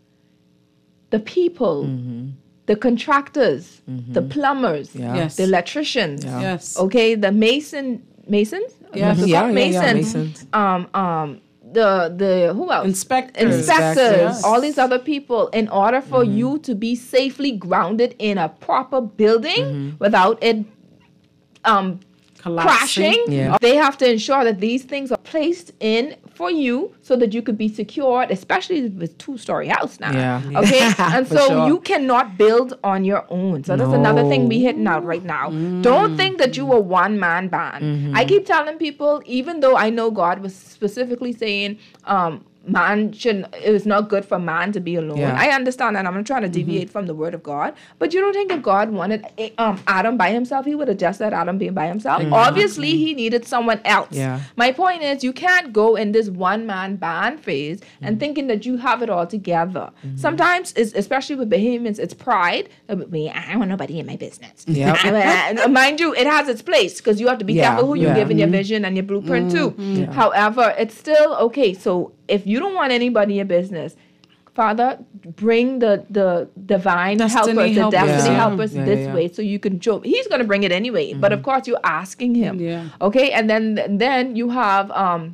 the people, Mm-hmm. the contractors, the plumbers, Yeah. Yes. the electricians, Yeah. Yes. okay, the mason, masons? Yes. The Yeah, yeah, masons, yeah, masons. um, um, the the who else? Inspectors. Inspectors, Yes. all these other people. In order for you to be safely grounded in a proper building without it um Collapsing. crashing, Yeah. they have to ensure that these things are placed in for you so that you could be secured, especially if it's two-story house now. Yeah. Okay? And For so sure. you cannot build on your own. So that's another thing we hitting out right now. Don't think that you a one-man band. I keep telling people, even though I know God was specifically saying, um, man shouldn't, it was not good for man to be alone. Yeah. I understand that. I'm not trying to deviate from the word of God. But you don't think if God wanted eh, um, Adam by himself, he would have just let Adam be by himself? Obviously, he needed someone else. Yeah. My point is, you can't go in this one-man band phase and thinking that you have it all together. Sometimes, it's, especially with Bahamians, it's pride. I don't want nobody in my business. Yep. I- I- mind you, it has its place because you have to be Yeah, careful who you're yeah. giving your vision and your blueprint to. However, it's still okay. So if you don't want anybody in your business, Father, bring the the divine Destiny helpers, the helpers. destiny Yeah. helpers Yeah, this yeah, yeah. way, so you can show. He's going to bring it anyway, but of course you're asking him. Yeah. Okay, and then then you have um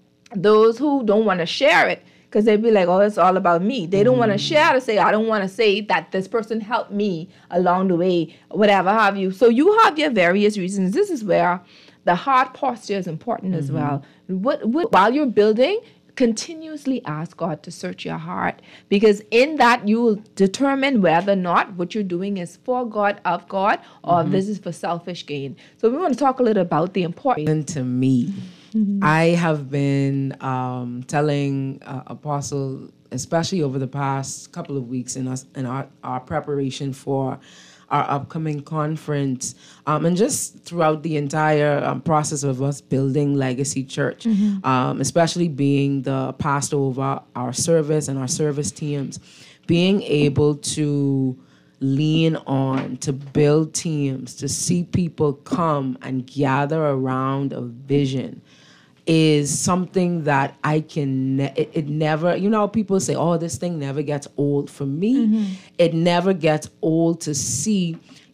those who don't want to share it because they be like, oh, it's all about me. They don't want to share to say, I don't want to say that this person helped me along the way, whatever have you. So you have your various reasons. This is where the heart posture is important as well. What, what while you're building, continuously ask God to search your heart, because in that you will determine whether or not what you're doing is for God, of God, or if this is for selfish gain. So we want to talk a little about the importance. And to me, I have been um, telling uh, Apostle, especially over the past couple of weeks in us in our, our preparation for our upcoming conference, um, and just throughout the entire um, process of us building Legacy Church, um, especially being the pastor over our service and our service teams, being able to lean on, to build teams, to see people come and gather around a vision is something that I can, ne- it, it never, you know, people say, oh, this thing never gets old. For me, it never gets old to see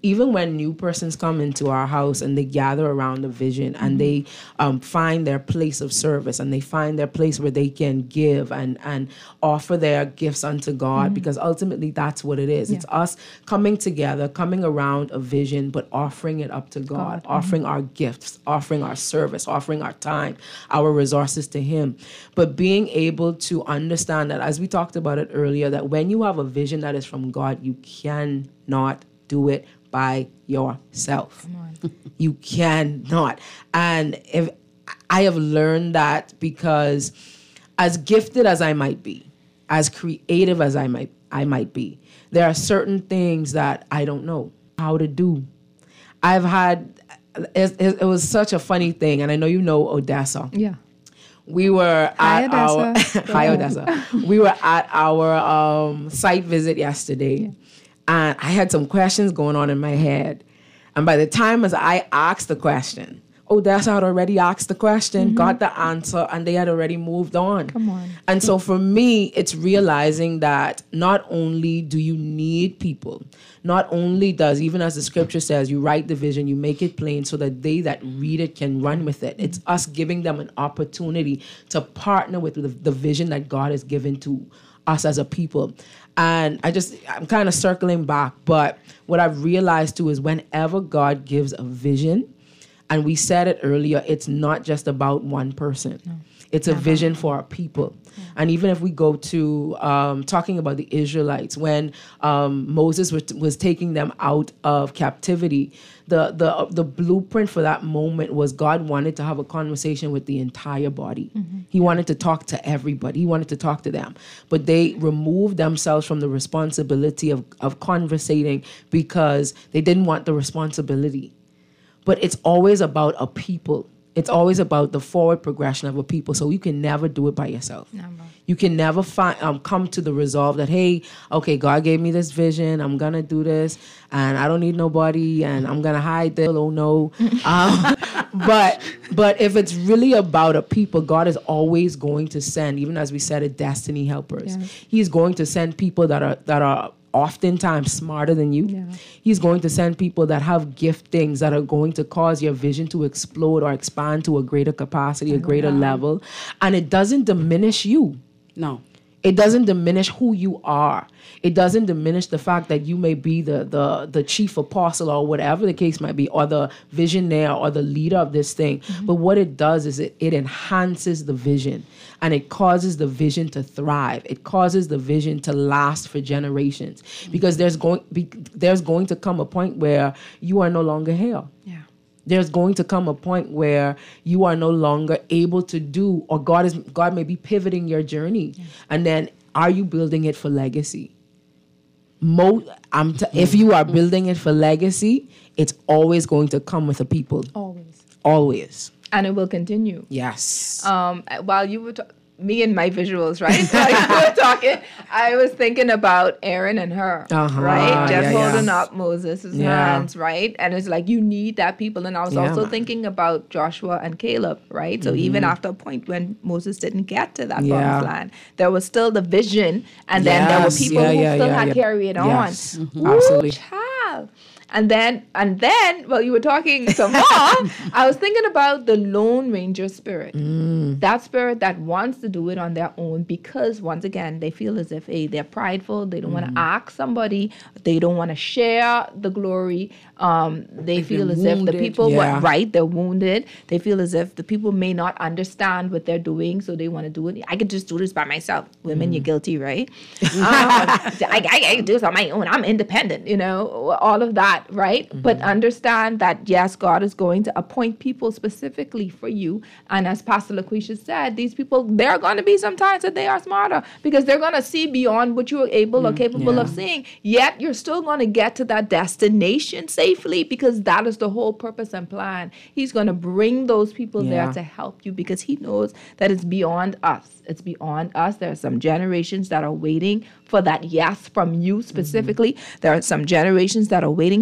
even when new persons come into our house and they gather around the vision and they um, find their place of service and they find their place where they can give and, and offer their gifts unto God, mm-hmm. because ultimately that's what it is. Yeah. It's us coming together, coming around a vision, but offering it up to God, God. offering mm-hmm. our gifts, offering our service, offering our time, our resources to Him. But being able to understand that, as we talked about it earlier, that when you have a vision that is from God, you cannot do it by yourself. You cannot. And if I have learned that, because as gifted as I might be, as creative as I might I might be, there are certain things that I don't know how to do. I've had, it, it was such a funny thing, and I know you know Odessa. Yeah. We were Hi, at Odessa. our Hi Odessa. We were at our um, site visit yesterday. Yeah. And I had some questions going on in my head. And by the time as I asked the question, Odessa had already asked the question, mm-hmm. got the answer, and they had already moved on. Come on. And so for me, it's realizing that not only do you need people, not only does, even as the scripture says, you write the vision, you make it plain so that they that read it can run with it. It's us giving them an opportunity to partner with the, the vision that God has given to us as a people. And I just, I'm kind of circling back, but what I've realized too is whenever God gives a vision, and we said it earlier, it's not just about one person. No. It's a vision for our people. Yeah. And even if we go to um, talking about the Israelites, when um, Moses was, was taking them out of captivity, the, the the blueprint for that moment was God wanted to have a conversation with the entire body. Mm-hmm. He wanted to talk to everybody. He wanted to talk to them. But they removed themselves from the responsibility of, of conversating because they didn't want the responsibility. But it's always about a people. It's always about the forward progression of a people. So you can never do it by yourself. Never. You can never find um, come to the resolve that, hey, okay, God gave me this vision. I'm going to do this. And I don't need nobody. And I'm going to hide this. Oh, no. um, but but if it's really about a people, God is always going to send, even as we said, a destiny helpers. Yeah. He's going to send people that are that are oftentimes smarter than you. Yeah. He's going to send people that have giftings that are going to cause your vision to explode or expand to a greater capacity, a greater wow. level. And it doesn't diminish you. No. It doesn't diminish who you are. It doesn't diminish the fact that you may be the the the chief apostle or whatever the case might be, or the visionaire or the leader of this thing. Mm-hmm. But what it does is it, it enhances the vision, and it causes the vision to thrive. It causes the vision to last for generations, mm-hmm. because there's going be, there's going to come a point where you are no longer here. Yeah. There's going to come a point where you are no longer able to do, or God is God may be pivoting your journey, yeah. and then are you building it for legacy? Mo, I'm t- if you are building it for legacy, it's always going to come with the people. Always, always, and it will continue. Yes. Um, while you were. T- Me and my visuals, right? Like we were talking, I was thinking about Aaron and her, uh-huh. right? Just yeah, holding yeah. up Moses' yeah. hands, right? And it's like, you need that people. And I was yeah, also man. thinking about Joshua and Caleb, right? So mm-hmm. even after a point when Moses didn't get to that yeah. promised land, there was still the vision. And then yes. there were people yeah, who yeah, still yeah, had yeah. carry it on. Yes. Mm-hmm. Absolutely. Child. And then, and then, while you were talking some more, I was thinking about the Lone Ranger spirit. Mm. That spirit that wants to do it on their own because, once again, they feel as if, hey, they're prideful. They don't mm. want to ask somebody. They don't want to share the glory. Um, they if feel as wounded. if the people, yeah. were, right, they're wounded. They feel as if the people may not understand what they're doing, so they want to do it. I could just do this by myself. Women, mm. you're guilty, right? um, I, I, I can do this on my own. I'm independent, you know, all of that. Right? Mm-hmm. But understand that, yes, God is going to appoint people specifically for you. And as Pastor LaQuisha said, these people, there are going to be some times that they are smarter because they're going to see beyond what you are able mm-hmm. or capable yeah. of seeing. Yet you're still going to get to that destination safely because that is the whole purpose and plan. He's going to bring those people yeah. there to help you because he knows that it's beyond us. It's beyond us. There are some generations that are waiting for that yes from you specifically. Mm-hmm. There are some generations that are waiting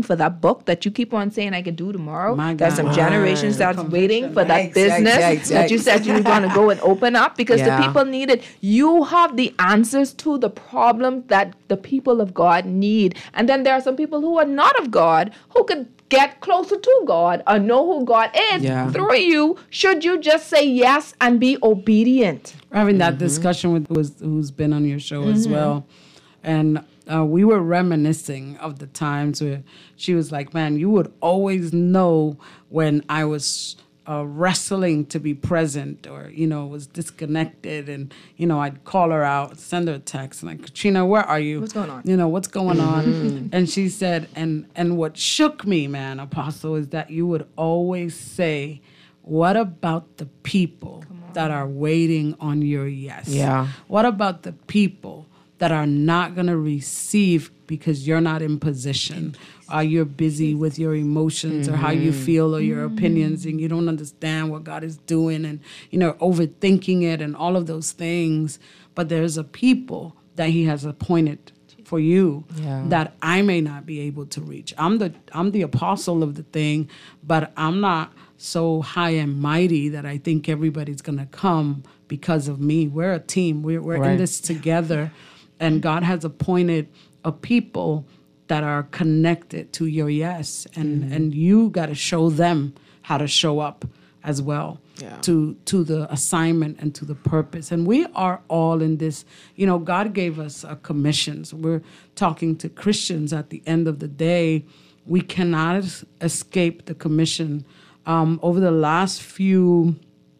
waiting for that book that you keep on saying I can do tomorrow. My There's some God. generations that's waiting for that Yikes, business yikes, yikes, that you yikes. said you were going to go and open up because Yeah. the people need it. You have the answers to the problems that the people of God need. And then there are some people who are not of God who could get closer to God or know who God is Yeah. through you. Should you just say yes and be obedient? We're having that discussion with who's, who's been on your show as well. And uh, we were reminiscing of the times where she was like, man, you would always know when I was uh, wrestling to be present or, you know, was disconnected. And, you know, I'd call her out, send her a text, and like, Katrina, where are you? What's going on? You know, what's going on? And she said, and and what shook me, man, Apostle, is that you would always say, what about the people that are waiting on your yes? Yeah. What about the people that are not going to receive because you're not in position, or you're busy with your emotions or how you feel or your opinions, and you don't understand what God is doing, and, you know, overthinking it and all of those things. But there's a people that He has appointed for you Yeah. that I may not be able to reach. I'm the I'm the apostle of the thing, but I'm not so high and mighty that I think everybody's gonna come because of me. We're a team. We're we're in Right. this together, and God has appointed a people that are connected to your yes, and Mm-hmm. and you got to show them how to show up as well Yeah. to to the assignment and to the purpose. And we are all in this, you know, God gave us a commissions. We're talking to Christians at the end of the day. We cannot es- escape the commission. Um, over the last few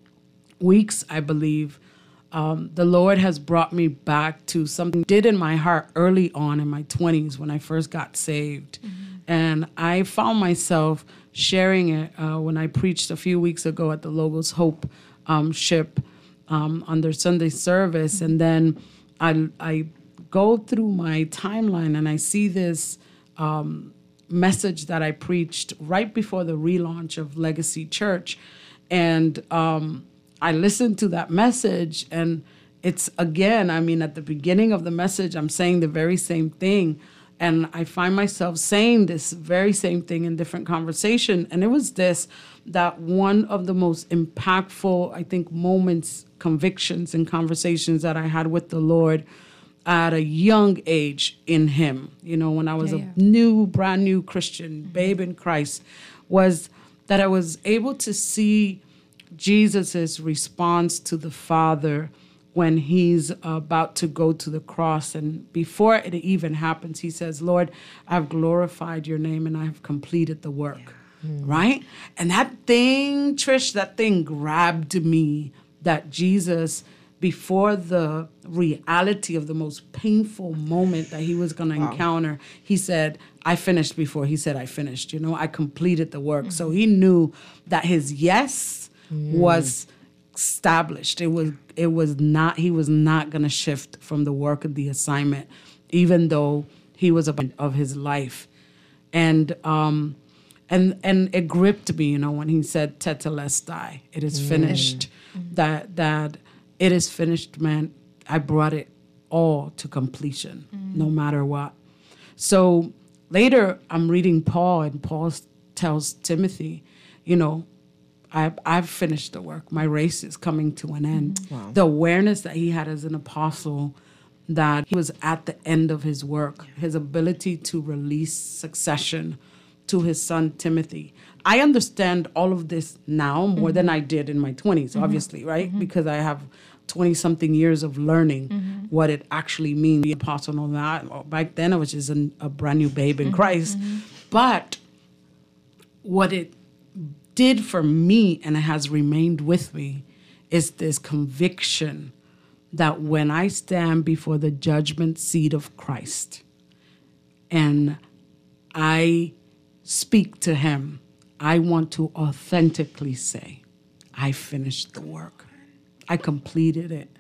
weeks, I believe, um, the Lord has brought me back to something He did in my heart early on in my twenties when I first got saved. And I found myself sharing it uh, when I preached a few weeks ago at the Logos Hope um, ship um, on their Sunday service. And then I, I go through my timeline and I see this um, message that I preached right before the relaunch of Legacy Church. And um, I listened to that message, and it's, again, I mean, at the beginning of the message, I'm saying the very same thing. And I find myself saying this very same thing in different conversation. And it was this, that one of the most impactful, I think, moments, convictions, and conversations that I had with the Lord at a young age in Him, you know, when I was Yeah, a yeah. new, brand new Christian, babe in Christ, was that I was able to see Jesus's response to the Father when He's about to go to the cross. And before it even happens, He says, Lord, I've glorified your name and I have completed the work. Right? And that thing, Trish, that thing grabbed me, that Jesus, before the reality of the most painful moment that He was going to encounter, He said, I finished before He said, I finished. You know, I completed the work. So He knew that His yes was established. It was it was not, He was not going to shift from the work of the assignment, even though He was a part of His life. And um and and it gripped me, you know, when He said tetelestai, it is finished. That that it is finished, man. I brought it all to completion, no matter what. So later I'm reading Paul, and Paul tells Timothy, you know, I've, I've finished the work. My race is coming to an end. The awareness that he had as an apostle, that he was at the end of his work, his ability to release succession to his son Timothy. I understand all of this now more than I did in my twenties, obviously, right? Because I have twenty-something years of learning what it actually means to be an apostle and all that. Back then, I was just a, a brand new babe in Christ. But what it did for me, and it has remained with me, is this conviction that when I stand before the judgment seat of Christ and I speak to Him, I want to authentically say, I finished the work. I completed it.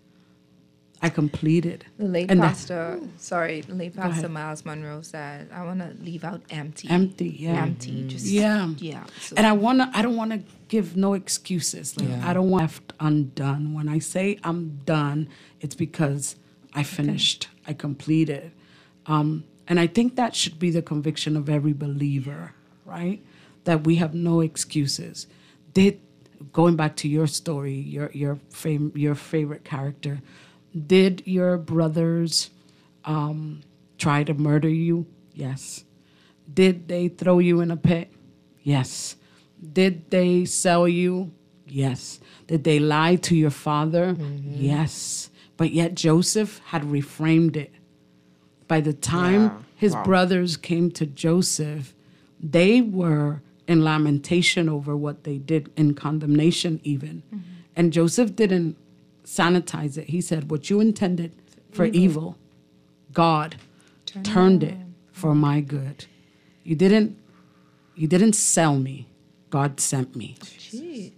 I completed. The late And that- pastor, sorry, the late pastor ahead. Miles Monroe said, I want to leave out empty. Empty, yeah. Empty, just, Yeah. yeah. So, And I wanna I don't wanna give no excuses. Like I don't want left undone. When I say I'm done, it's because I finished. I completed. Um, And I think that should be the conviction of every believer, right? That we have no excuses. Did, going back to your story, your your fam- your favorite character, did your brothers um, try to murder you? Yes. Did they throw you in a pit? Yes. Did they sell you? Yes. Did they lie to your father? Mm-hmm. Yes. But yet Joseph had reframed it. By the time yeah. his wow. brothers came to Joseph, they were in lamentation over what they did, in condemnation even. Mm-hmm. And Joseph didn't sanitize it. He said, what you intended for evil, evil God Turn turned it for my good. You didn't, you didn't sell me. God sent me. Jeez.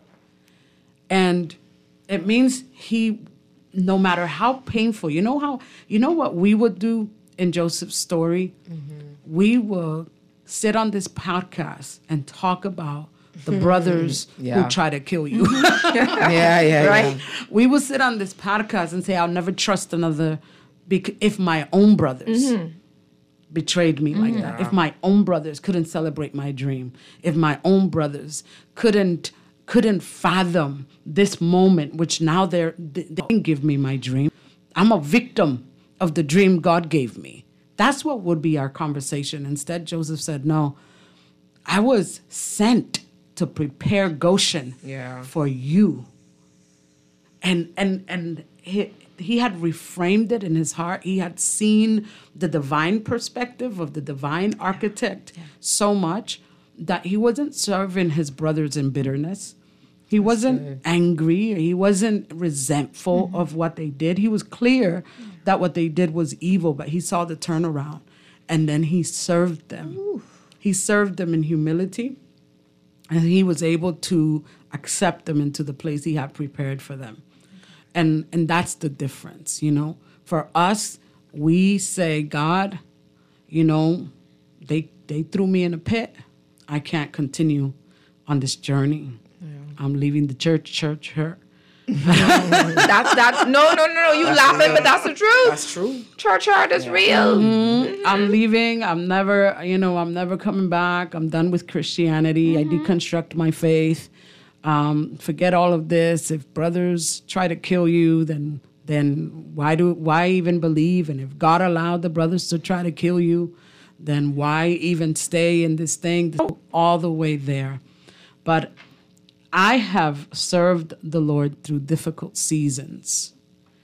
And it means he, no matter how painful, you know how, you know what we would do in Joseph's story? Mm-hmm. We will sit on this podcast and talk about the brothers yeah. who try to kill you. yeah, yeah, right? Yeah. We will sit on this podcast and say, I'll never trust another bec- if my own brothers mm-hmm. betrayed me mm-hmm. like that. If my own brothers couldn't celebrate my dream. If my own brothers couldn't couldn't fathom this moment, which now they're, they didn't give me my dream. I'm a victim of the dream God gave me. That's what would be our conversation. Instead, Joseph said, no, I was sent to prepare Goshen yeah. for you. And and and he, he had reframed it in his heart. He had seen the divine perspective of the divine architect yeah. Yeah. so much that he wasn't serving his brothers in bitterness. He That's wasn't good. angry. He wasn't resentful mm-hmm. of what they did. He was clear yeah. that what they did was evil, but he saw the turnaround. And then he served them. Ooh. He served them in humility. And he was able to accept them into the place he had prepared for them. Okay. And and that's the difference, you know. For us, we say, God, you know, they they threw me in a pit. I can't continue on this journey. Yeah. I'm leaving the church, church hurt. that's that's no no no no you that's laughing real. But that's the truth. That's true. Church hurt is yeah. real. Mm-hmm. Mm-hmm. I'm leaving. I'm never you know I'm never coming back. I'm done with Christianity. Mm-hmm. I deconstruct my faith. Um, forget all of this. If brothers try to kill you, then then why do why even believe? And if God allowed the brothers to try to kill you, then why even stay in this thing? All the way there. But I have served the Lord through difficult seasons.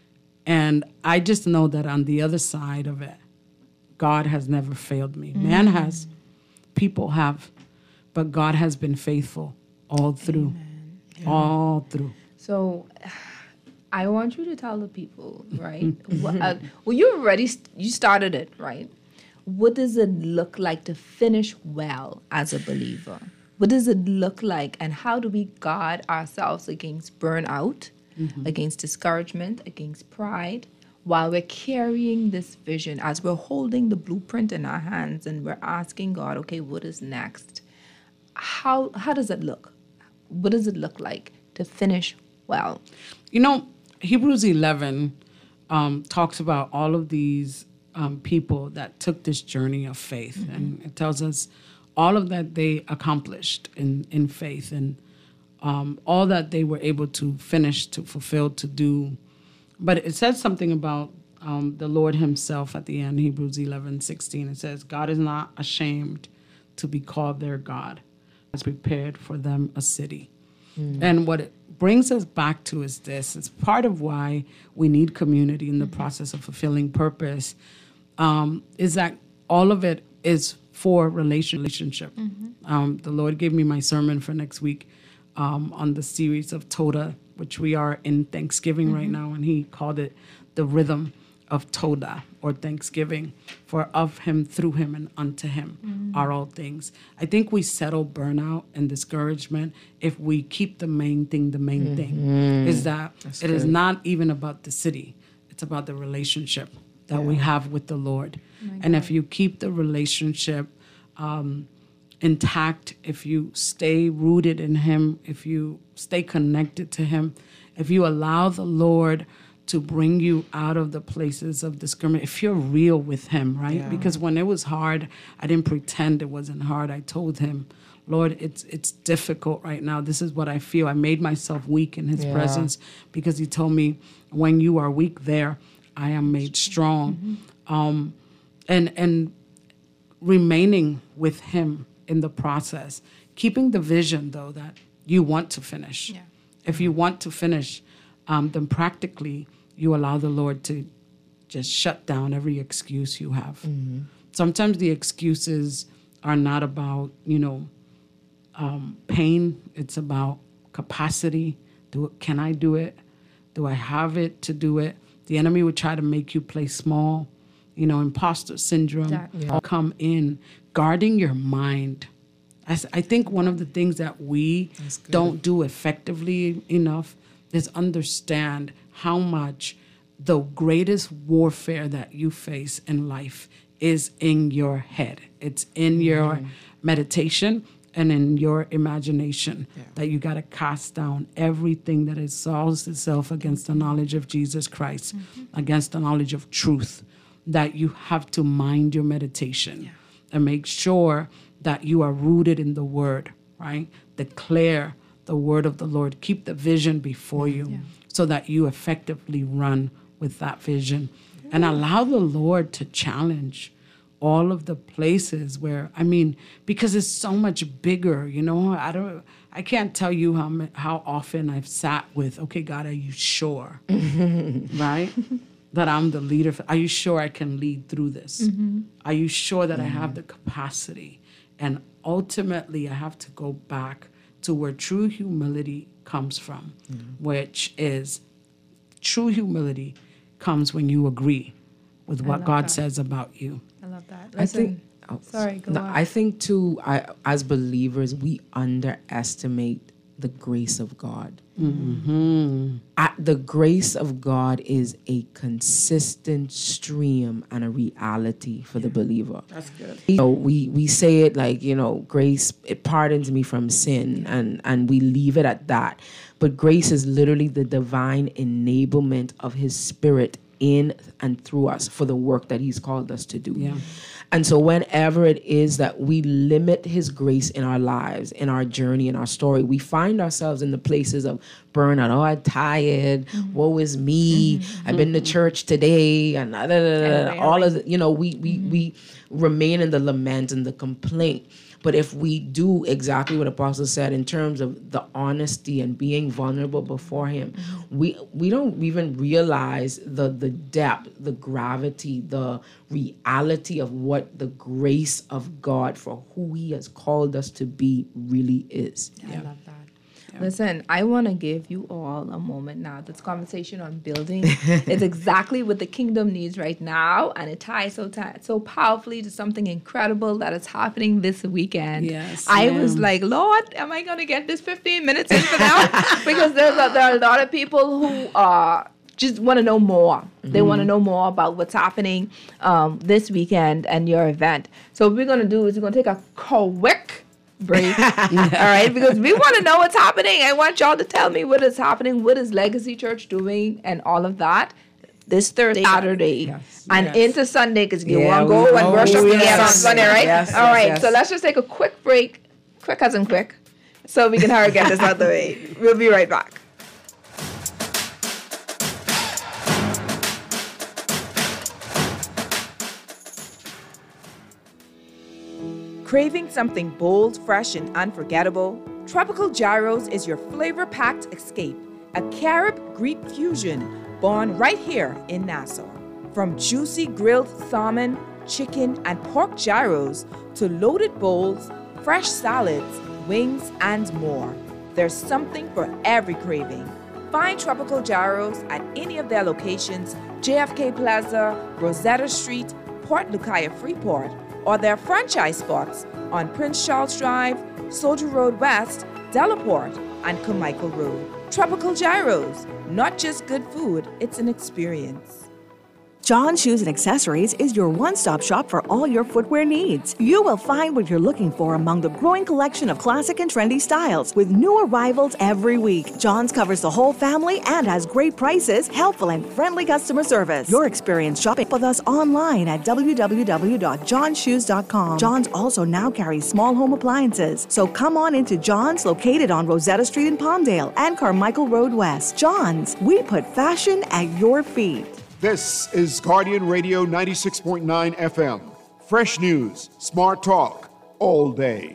And I just know that on the other side of it, God has never failed me. Mm. Man has, people have, but God has been faithful all through, yeah. all through. So I want you to tell the people, right? well, uh, well, you already, you started it, right? What does it look like to finish well as a believer? What does it look like, and how do we guard ourselves against burnout, mm-hmm. against discouragement, against pride, while we're carrying this vision, as we're holding the blueprint in our hands and we're asking God, okay, what is next? How how does it look? What does it look like to finish well? You know, Hebrews eleven um, talks about all of these um, people that took this journey of faith, mm-hmm. and it tells us all of that they accomplished in, in faith, and um, all that they were able to finish, to fulfill, to do. But it says something about um, the Lord himself at the end, Hebrews eleven sixteen. It says, God is not ashamed to be called their God. Has prepared for them a city. Mm. And what it brings us back to is this. It's part of why we need community in the mm-hmm. process of fulfilling purpose, um, is that all of it is for relationship. Mm-hmm. Um, the Lord gave me my sermon for next week um, on the series of Toda, which we are in Thanksgiving mm-hmm. right now, and he called it the rhythm of Toda, or Thanksgiving, for of him, through him, and unto him mm-hmm. are all things. I think we settle burnout and discouragement if we keep the main thing the main mm-hmm. thing, is that That's it good. Is not even about the city. It's about the relationship that yeah. we have with the Lord. Oh and if you keep the relationship um, intact, if you stay rooted in him, if you stay connected to him, if you allow the Lord to bring you out of the places of discrimination. If you're real with him, right? Yeah. Because when it was hard, I didn't pretend it wasn't hard. I told him, Lord, it's it's difficult right now. This is what I feel. I made myself weak in his Yeah. presence because he told me, when you are weak there, I am made strong. Mm-hmm. Um, and and remaining with him in the process, keeping the vision, though, that you want to finish. Yeah. If you want to finish, um, then practically you allow the Lord to just shut down every excuse you have. Mm-hmm. Sometimes the excuses are not about, you know, um, pain. It's about capacity. Do can I do it? Do I have it to do it? The enemy would try to make you play small. You know, imposter syndrome Exactly. all come in. Guarding your mind. I, s- I think one of the things that we don't do effectively enough is understand how much the greatest warfare that you face in life is in your head. It's in your meditation and in your imagination that you got to cast down everything that exalts itself against the knowledge of Jesus Christ, against the knowledge of truth, that you have to mind your meditation and make sure that you are rooted in the word, right? Declare the word of the Lord. Keep the vision before you so that you effectively run with that vision. And allow the Lord to challenge all of the places where, I mean, because it's so much bigger, you know, I don't, I can't tell you how ma- how often I've sat with, okay, God, are you sure, right, that I'm the leader? Are you sure I can lead through this? Mm-hmm. Are you sure that I have the capacity? And ultimately, I have to go back to where true humility comes from, which is true humility comes when you agree with what love God that. says about you. I love that. I think. Listen, oh, sorry, go no, on. I think too. I, as believers, we underestimate the grace of God. Mm-hmm. I, the grace of God is a consistent stream and a reality for the believer. That's good. You know, we we say it like, you know, grace, it pardons me from sin, and and we leave it at that. But grace is literally the divine enablement of his spirit in and through us for the work that he's called us to do. Yeah. And so whenever it is that we limit his grace in our lives, in our journey, in our story, we find ourselves in the places of burnout. Oh, I'm tired. Mm-hmm. Woe is me. Mm-hmm. I've been to church today. And da, da, da, da, all of the, you know, we, we, mm-hmm. we remain in the lament and the complaint. But if we do exactly what Apostle said in terms of the honesty and being vulnerable before him, mm-hmm. we we don't even realize the the depth, the gravity, the reality of what the grace of God for who he has called us to be really is. Yeah. I love that. Yeah. Listen, I want to give you all a moment now. This conversation on building is exactly what the kingdom needs right now, and it ties so t- so powerfully to something incredible that is happening this weekend. Yes, I ma'am. was like, Lord, am I going to get this fifteen minutes in for now? Because there's a, there are a lot of people who are just want to know more. Mm-hmm. They want to know more about what's happening um, this weekend and your event. So what we're going to do is we're going to take a quick break. All right, because we want to know what's happening. I want y'all to tell me what is happening, what is Legacy Church doing, and all of that this Thursday, Saturday, yes, and yes. into Sunday, because you Yeah, want to go we- and oh, worship yes. again on Sunday, right? Yes, all yes, right, yes. so let's just take a quick break, quick as in quick, so we can hurry get this out the way. We'll be right back. Craving something bold, fresh, and unforgettable? Tropical Gyros is your flavor-packed escape, a Carib-Greek fusion born right here in Nassau. From juicy grilled salmon, chicken, and pork gyros to loaded bowls, fresh salads, wings, and more, there's something for every craving. Find Tropical Gyros at any of their locations, J F K Plaza, Rosetta Street, Port Lucaya Freeport, or their franchise spots on Prince Charles Drive, Soldier Road West, Delaport, and Carmichael Road. Tropical Gyros, not just good food, it's an experience. John Shoes and Accessories is your one-stop shop for all your footwear needs. You will find what you're looking for among the growing collection of classic and trendy styles with new arrivals every week. John's covers the whole family and has great prices, helpful and friendly customer service. Your experience shopping with us online at w w w dot john shoes dot com. John's also now carries small home appliances. So come on into John's, located on Rosetta Street in Palmdale and Carmichael Road West. John's, we put fashion at your feet. This is Guardian Radio ninety-six point nine F M. Fresh news, smart talk, all day.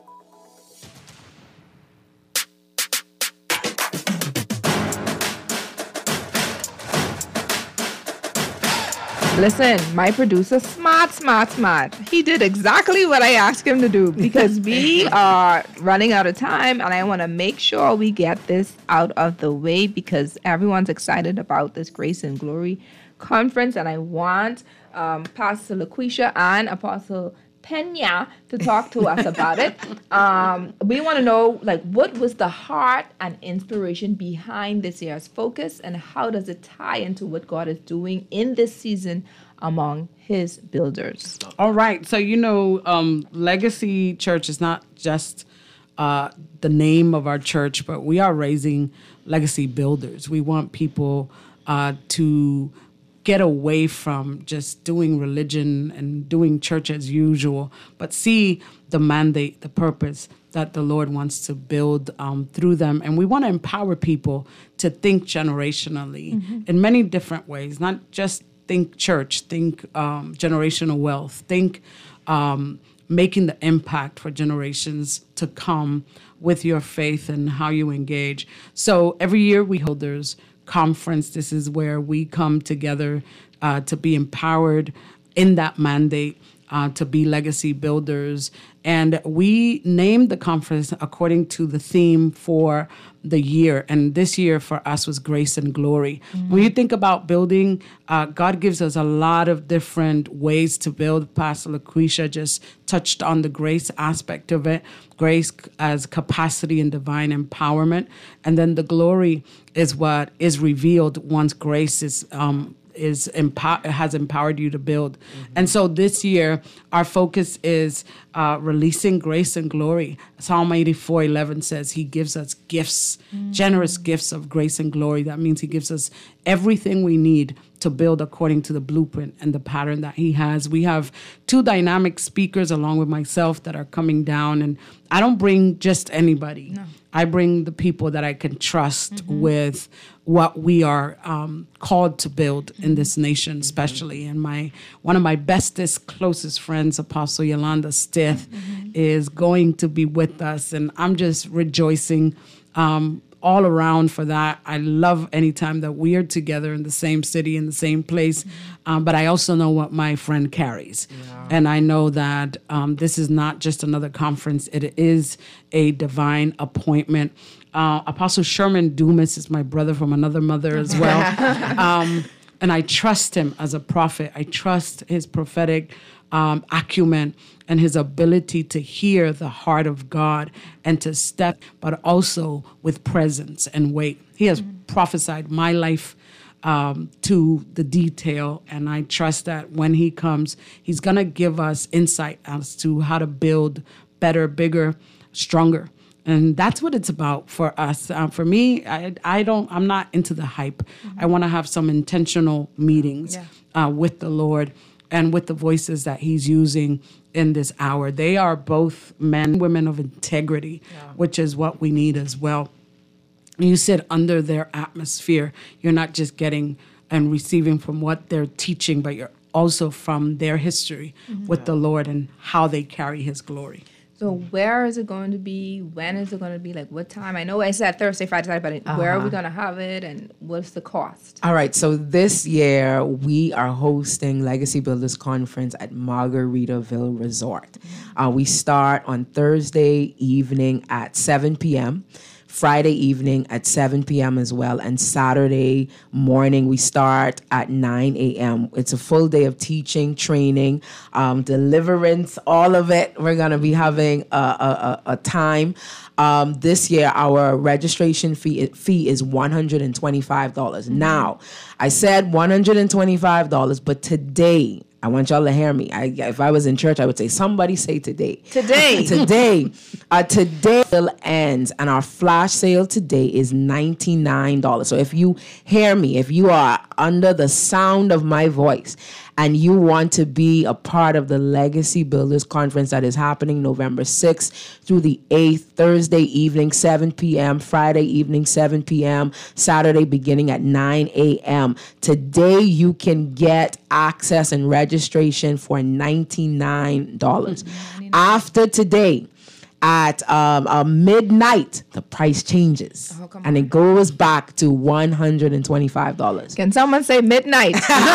Listen, my producer, smart, smart, smart. He did exactly what I asked him to do because we are running out of time and I want to make sure we get this out of the way because everyone's excited about this Grace and Glory conference and I want um, Pastor LaQuisha and Apostle Pena to talk to us about it. Um, we want to know, like, what was the heart and inspiration behind this year's focus, and how does it tie into what God is doing in this season among His builders? All right. So, you know, um, Legacy Church is not just uh, the name of our church, but we are raising legacy builders. We want people uh, to get away from just doing religion and doing church as usual, but see the mandate, the purpose that the Lord wants to build um, through them. And we want to empower people to think generationally mm-hmm. in many different ways, not just think church, think um, generational wealth, think um, making the impact for generations to come with your faith and how you engage. So every year we hold there's conference. This is where we come together uh, to be empowered in that mandate, uh, to be legacy builders. And we named the conference according to the theme for the year. And this year for us was Grace and Glory. Mm-hmm. When you think about building, uh, God gives us a lot of different ways to build. Pastor LaQuisha just touched on the grace aspect of it. Grace as capacity and divine empowerment. And then the glory is what is revealed once grace is um, is empower has empowered you to build. Mm-hmm. And so this year, our focus is uh, releasing grace and glory. Psalm eighty-four eleven says He gives us gifts, mm-hmm. generous gifts of grace and glory. That means He gives us everything we need to build according to the blueprint and the pattern that He has. We have two dynamic speakers along with myself that are coming down, and I don't bring just anybody. No. I bring the people that I can trust mm-hmm. with what we are um, called to build mm-hmm. in this nation, especially. Mm-hmm. And my one of my bestest, closest friends, Apostle Yolanda Stith, mm-hmm. is going to be with us, and I'm just rejoicing um, all around for that. I love any time that we are together in the same city, in the same place. Mm-hmm. Um, but I also know what my friend carries. Yeah. And I know that um, this is not just another conference. It is a divine appointment. Uh, Apostle Sherman Dumas is my brother from another mother as well. um, and I trust him as a prophet. I trust his prophetic um, acumen and his ability to hear the heart of God and to step, but also with presence and weight. He has mm-hmm. prophesied my life um, to the detail, and I trust that when he comes, he's going to give us insight as to how to build better, bigger, stronger. And that's what it's about for us. Uh, for me, I, I don't, I'm not into the hype. Mm-hmm. I want to have some intentional meetings yeah. uh, with the Lord and with the voices that He's using in this hour. They are both men and women of integrity, yeah. which is what we need as well. You sit under their atmosphere. You're not just getting and receiving from what they're teaching, but you're also from their history mm-hmm. with yeah. the Lord and how they carry His glory. So where is it going to be? When is it going to be? Like what time? I know I said Thursday, Friday, Saturday, but uh-huh. where are we going to have it and what's the cost? All right. So this year we are hosting Legacy Builders Conference at Margaritaville Resort. Uh, we start on Thursday evening at seven p.m. Friday evening at seven p.m. as well. And Saturday morning, we start at nine a.m. It's a full day of teaching, training, um, deliverance, all of it. We're going to be having a, a, a time. Um, this year, our registration fee fee is one hundred twenty-five dollars. Mm-hmm. Now, I said one hundred twenty-five dollars, but today, I want y'all to hear me. I, if I was in church, I would say, somebody say today. Today. today. Uh, today still ends, and our flash sale today is ninety-nine dollars. So if you hear me, if you are under the sound of my voice, and you want to be a part of the Legacy Builders Conference that is happening November sixth through the eighth, Thursday evening, seven p.m., Friday evening, seven p.m., Saturday beginning at nine a.m. Today, you can get access and registration for ninety-nine dollars. Mm-hmm. After today, at um, uh, midnight, the price changes. Oh, and it goes back to one hundred twenty-five dollars. Can someone say midnight?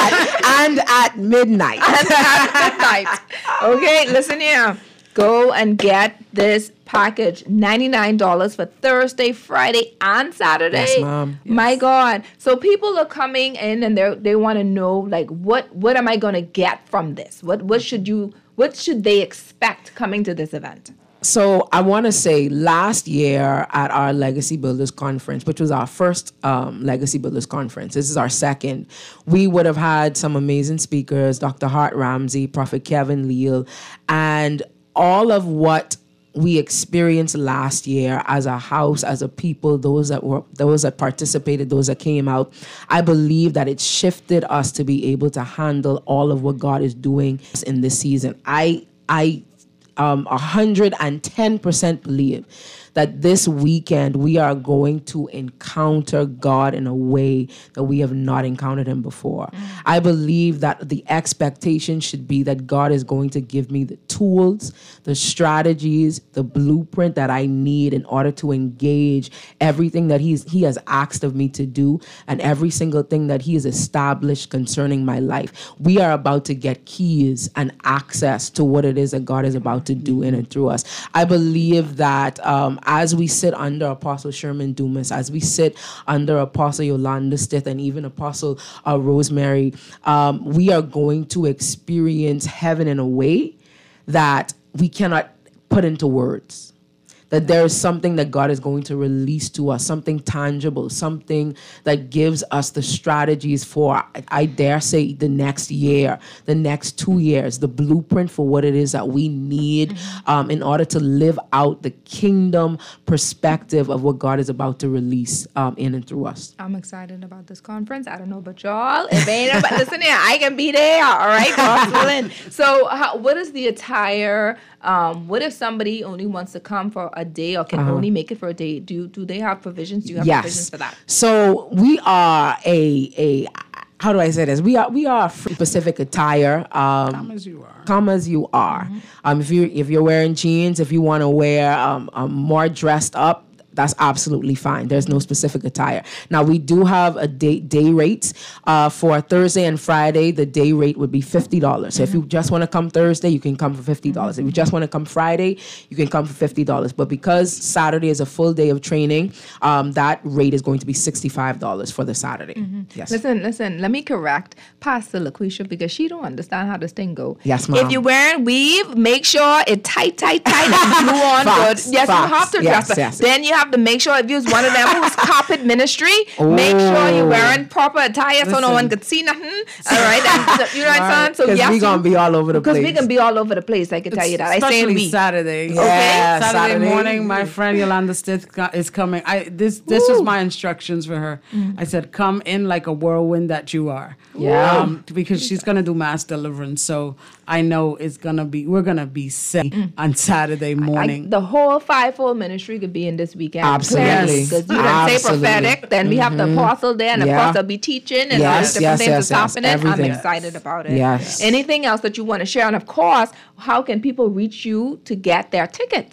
and at midnight. And at midnight. Okay, listen here. Go and get this package. ninety-nine dollars for Thursday, Friday, and Saturday. Yes, Mom. Yes. My God. So people are coming in and they they want to know, like, what what am I going to get from this? What what should you what should they expect coming to this event? So I want to say last year at our Legacy Builders Conference, which was our first um, Legacy Builders Conference, this is our second, we would have had some amazing speakers, Doctor Hart Ramsey, Prophet Kevin Leal, and all of what we experienced last year as a house, as a people, those that were, those that participated, those that came out, I believe that it shifted us to be able to handle all of what God is doing in this season. I, I, Um, one hundred ten percent believe that this weekend we are going to encounter God in a way that we have not encountered him before. Mm. I believe that the expectation should be that God is going to give me the tools, the strategies, the blueprint that I need in order to engage everything that he's he has asked of me to do and every single thing that he has established concerning my life. We are about to get keys and access to what it is that God is about to do in and through us. I believe that um, as we sit under Apostle Sherman Dumas, as we sit under Apostle Yolanda Stith and even Apostle uh, Rosemary, um, we are going to experience heaven in a way that we cannot put into words. That there is something that God is going to release to us, something tangible, something that gives us the strategies for, I dare say, the next year, the next two years, the blueprint for what it is that we need um, in order to live out the kingdom perspective of what God is about to release um, in and through us. I'm excited about this conference. I don't know about y'all. If ain't about, listen here, I can be there. All right, Rosalind. So how, what is the attire? Um, what if somebody only wants to come for a day or can uh-huh. only make it for a day? Do do they have provisions? Do you have yes. provisions for that? So we are a a how do I say this? We are we are free Pacific attire. Um, come as you are. Come as you are. Mm-hmm. Um, if you if you're wearing jeans, if you want to wear um, um more dressed up, that's absolutely fine. There's no specific attire. Now, we do have a day day rates. Uh, for Thursday and Friday, the day rate would be fifty dollars. So mm-hmm. if you just want to come Thursday, you can come for fifty dollars. Mm-hmm. If you just want to come Friday, you can come for fifty dollars. But because Saturday is a full day of training, um, that rate is going to be sixty-five dollars for the Saturday. Mm-hmm. Yes. Listen, listen, let me correct Pastor LaQuisha because she don't understand how this thing go. Yes, ma'am. If you're wearing weave, make sure it tight, tight, tight, and glue on Facts, good. Yes, facts. you have to Yes, dress yes. Then you have to make sure if you're one of them who's carpet ministry, make sure you're wearing proper attire so no one could see nothing. All right, and, so, you know what I'm saying? So because yes, we're gonna be all over the place. Because we can be all over the place. I can tell you that. I say Especially we. Saturday. Yeah, Okay, Saturday, Saturday morning. My friend Yolanda Stith is coming. I this this was my instructions for her. Mm. I said, "Come in like a whirlwind that you are." Yeah. Um, because she's gonna do mass deliverance. So I know it's gonna be. We're gonna be set mm. on Saturday morning. I, the whole fivefold ministry could be in this weekend. Absolutely. Because you can say prophetic, then we have the apostle there, and the Yeah. apostle be teaching, and Yes, all these different yes, things yes, that's yes, happening. everything. I'm excited about it. Yes. Anything else that you want to share? And of course, how can people reach you to get their tickets?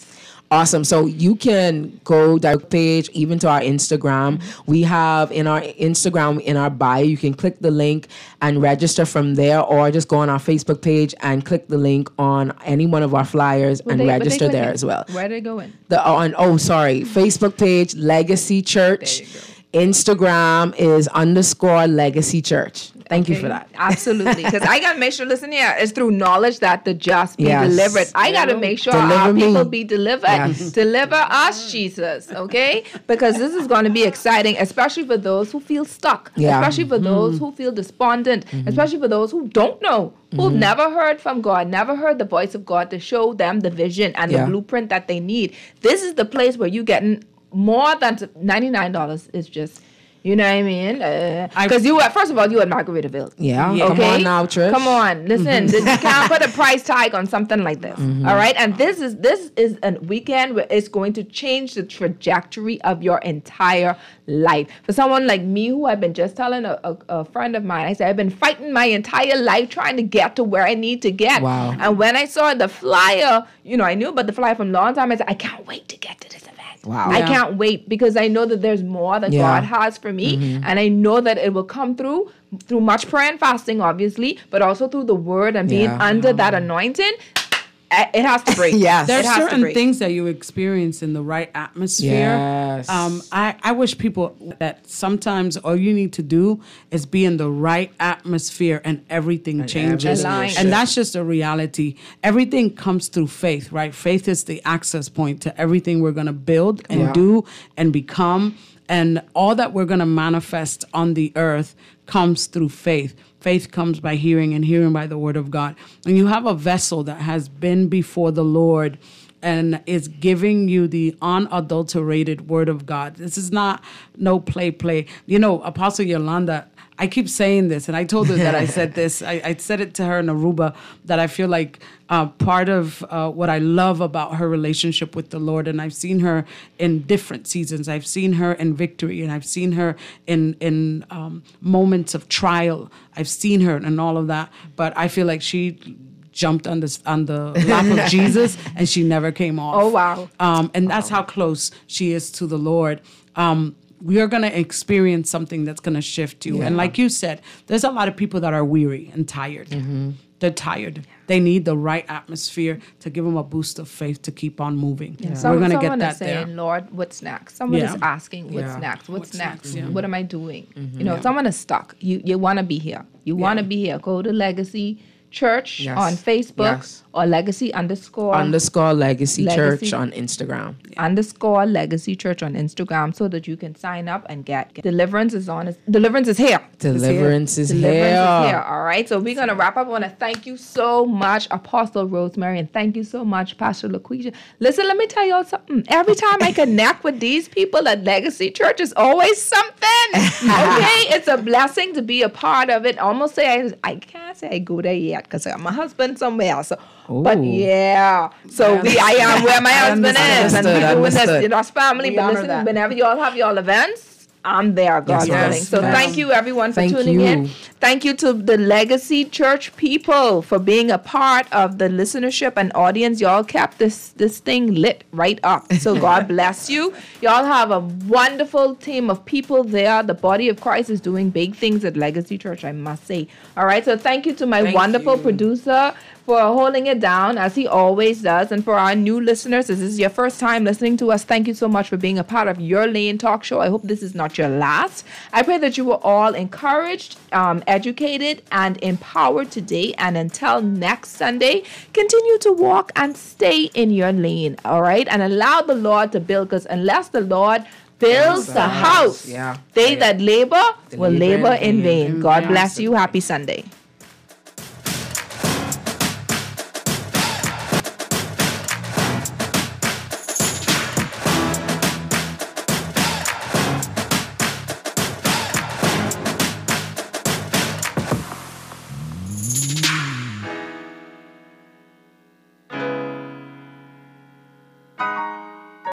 Awesome. So you can go direct page, even to our Instagram. We have in our Instagram, in our bio, you can click the link and register from there, or just go on our Facebook page and click the link on any one of our flyers Well, and they- but they register there clicking. as well. Where are they going? The on oh sorry, Facebook page Legacy Church. Instagram is underscore Legacy Church. Thank you Okay? for that. Absolutely. Because I got to make sure, listen here, it's through knowledge that the just be Yes. delivered. I got to make sure Deliver our me. people be delivered. Yes. Deliver us, Jesus. Okay? Because this is going to be exciting, especially for those who feel stuck, Yeah. especially for those who feel despondent, especially for those who don't know, who've never heard from God, never heard the voice of God to show them the vision and Yeah. the blueprint that they need. This is the place where you getting more than ninety-nine dollars is just. You know what I mean? Because you at first of all, you at Margaritaville. Yeah. Okay? Come on now, Trish. Come on. Listen, this, you can't put a price tag on something like this. All right? And this is this is a weekend where it's going to change the trajectory of your entire life. For someone like me, who I've been just telling a, a, a friend of mine, I said, I've been fighting my entire life trying to get to where I need to get. Wow. And when I saw the flyer, you know, I knew about the flyer from a long time. I said, I can't wait to get to this event. Wow. I Yeah. can't wait because I know that there's more that Yeah. God has for me, and I know that it will come through through much prayer and fasting, obviously, but also through the Word and being Yeah. under that anointing. Uh, It has to break. Yes. There's it has to certain break. things that you experience in the right atmosphere. Yes. Um, I, I wish people that sometimes all you need to do is be in the right atmosphere and everything changes. everything And that's just a reality. Everything comes through faith, right? Faith is the access point to everything we're going to build and Yeah. do and become. And all that we're going to manifest on the earth comes through faith. Faith comes by hearing, and hearing by the word of God. And you have a vessel that has been before the Lord and is giving you the unadulterated word of God. This is not no play, play. You know, Apostle Yolanda, I keep saying this, and I told her that I said this. I, I said it to her in Aruba, that I feel like uh, part of uh, what I love about her relationship with the Lord, and I've seen her in different seasons. I've seen her in victory, and I've seen her in in um, moments of trial. I've seen her in all of that, but I feel like she jumped on the on the lap of Jesus, and she never came off. Oh, wow. Um, and that's how close she is to the Lord. Um, we are going to experience something that's going to shift you. And like you said, there's a lot of people that are weary and tired. They're tired. They need the right atmosphere to give them a boost of faith to keep on moving. Some, We're going to someone get is that saying, there. Lord, what's next? Someone Yeah. is asking, what's Yeah. next? What's, What's next? next? Yeah. What am I doing? You know, someone is stuck. You you want to be here. You want to be here. Go to Legacy Church Yes. on Facebook Yes. or Legacy underscore Underscore Legacy, Legacy. Church on Instagram. underscore Legacy Church on Instagram so that you can sign up and get, get deliverance is on. Deliverance is here. Deliverance is Deliverance here. is here. All right. So we're gonna wrap up. I want to thank you so much, Apostle Rosemary, and thank you so much, Pastor LaQuisha. Listen, let me tell y'all something. Every time I connect with these people at Legacy Church, it's always something. Okay, it's a blessing to be a part of it. Almost say I, I can't say I go there yet because I got my husband somewhere. So, but Ooh. yeah. So we, I am where my husband is, and we Understood, doing this. understood. You know, it's family. We But honor listen, that. whenever y'all have y'all events, I'm there, God Yes, willing. So yes. thank you, everyone, for Thank tuning you. in. Thank you to the Legacy Church people for being a part of the listenership and audience. Y'all kept this this thing lit right up. So God bless you. Y'all have a wonderful team of people there. The body of Christ is doing big things at Legacy Church, I must say. All right. So thank you to my Thank wonderful you. producer for holding it down as he always does. And for our new listeners, this is your first time listening to us. Thank you so much for being a part of Your Lane Talk Show. I hope this is not your last. I pray that you were all encouraged, um, educated, and empowered today. And until next Sunday, continue to walk and stay in your lane. All right. And allow the Lord to build, because unless the Lord builds the house, Yeah. they that labor They will labor labor in in vain. vain. God bless you. Happy Sunday.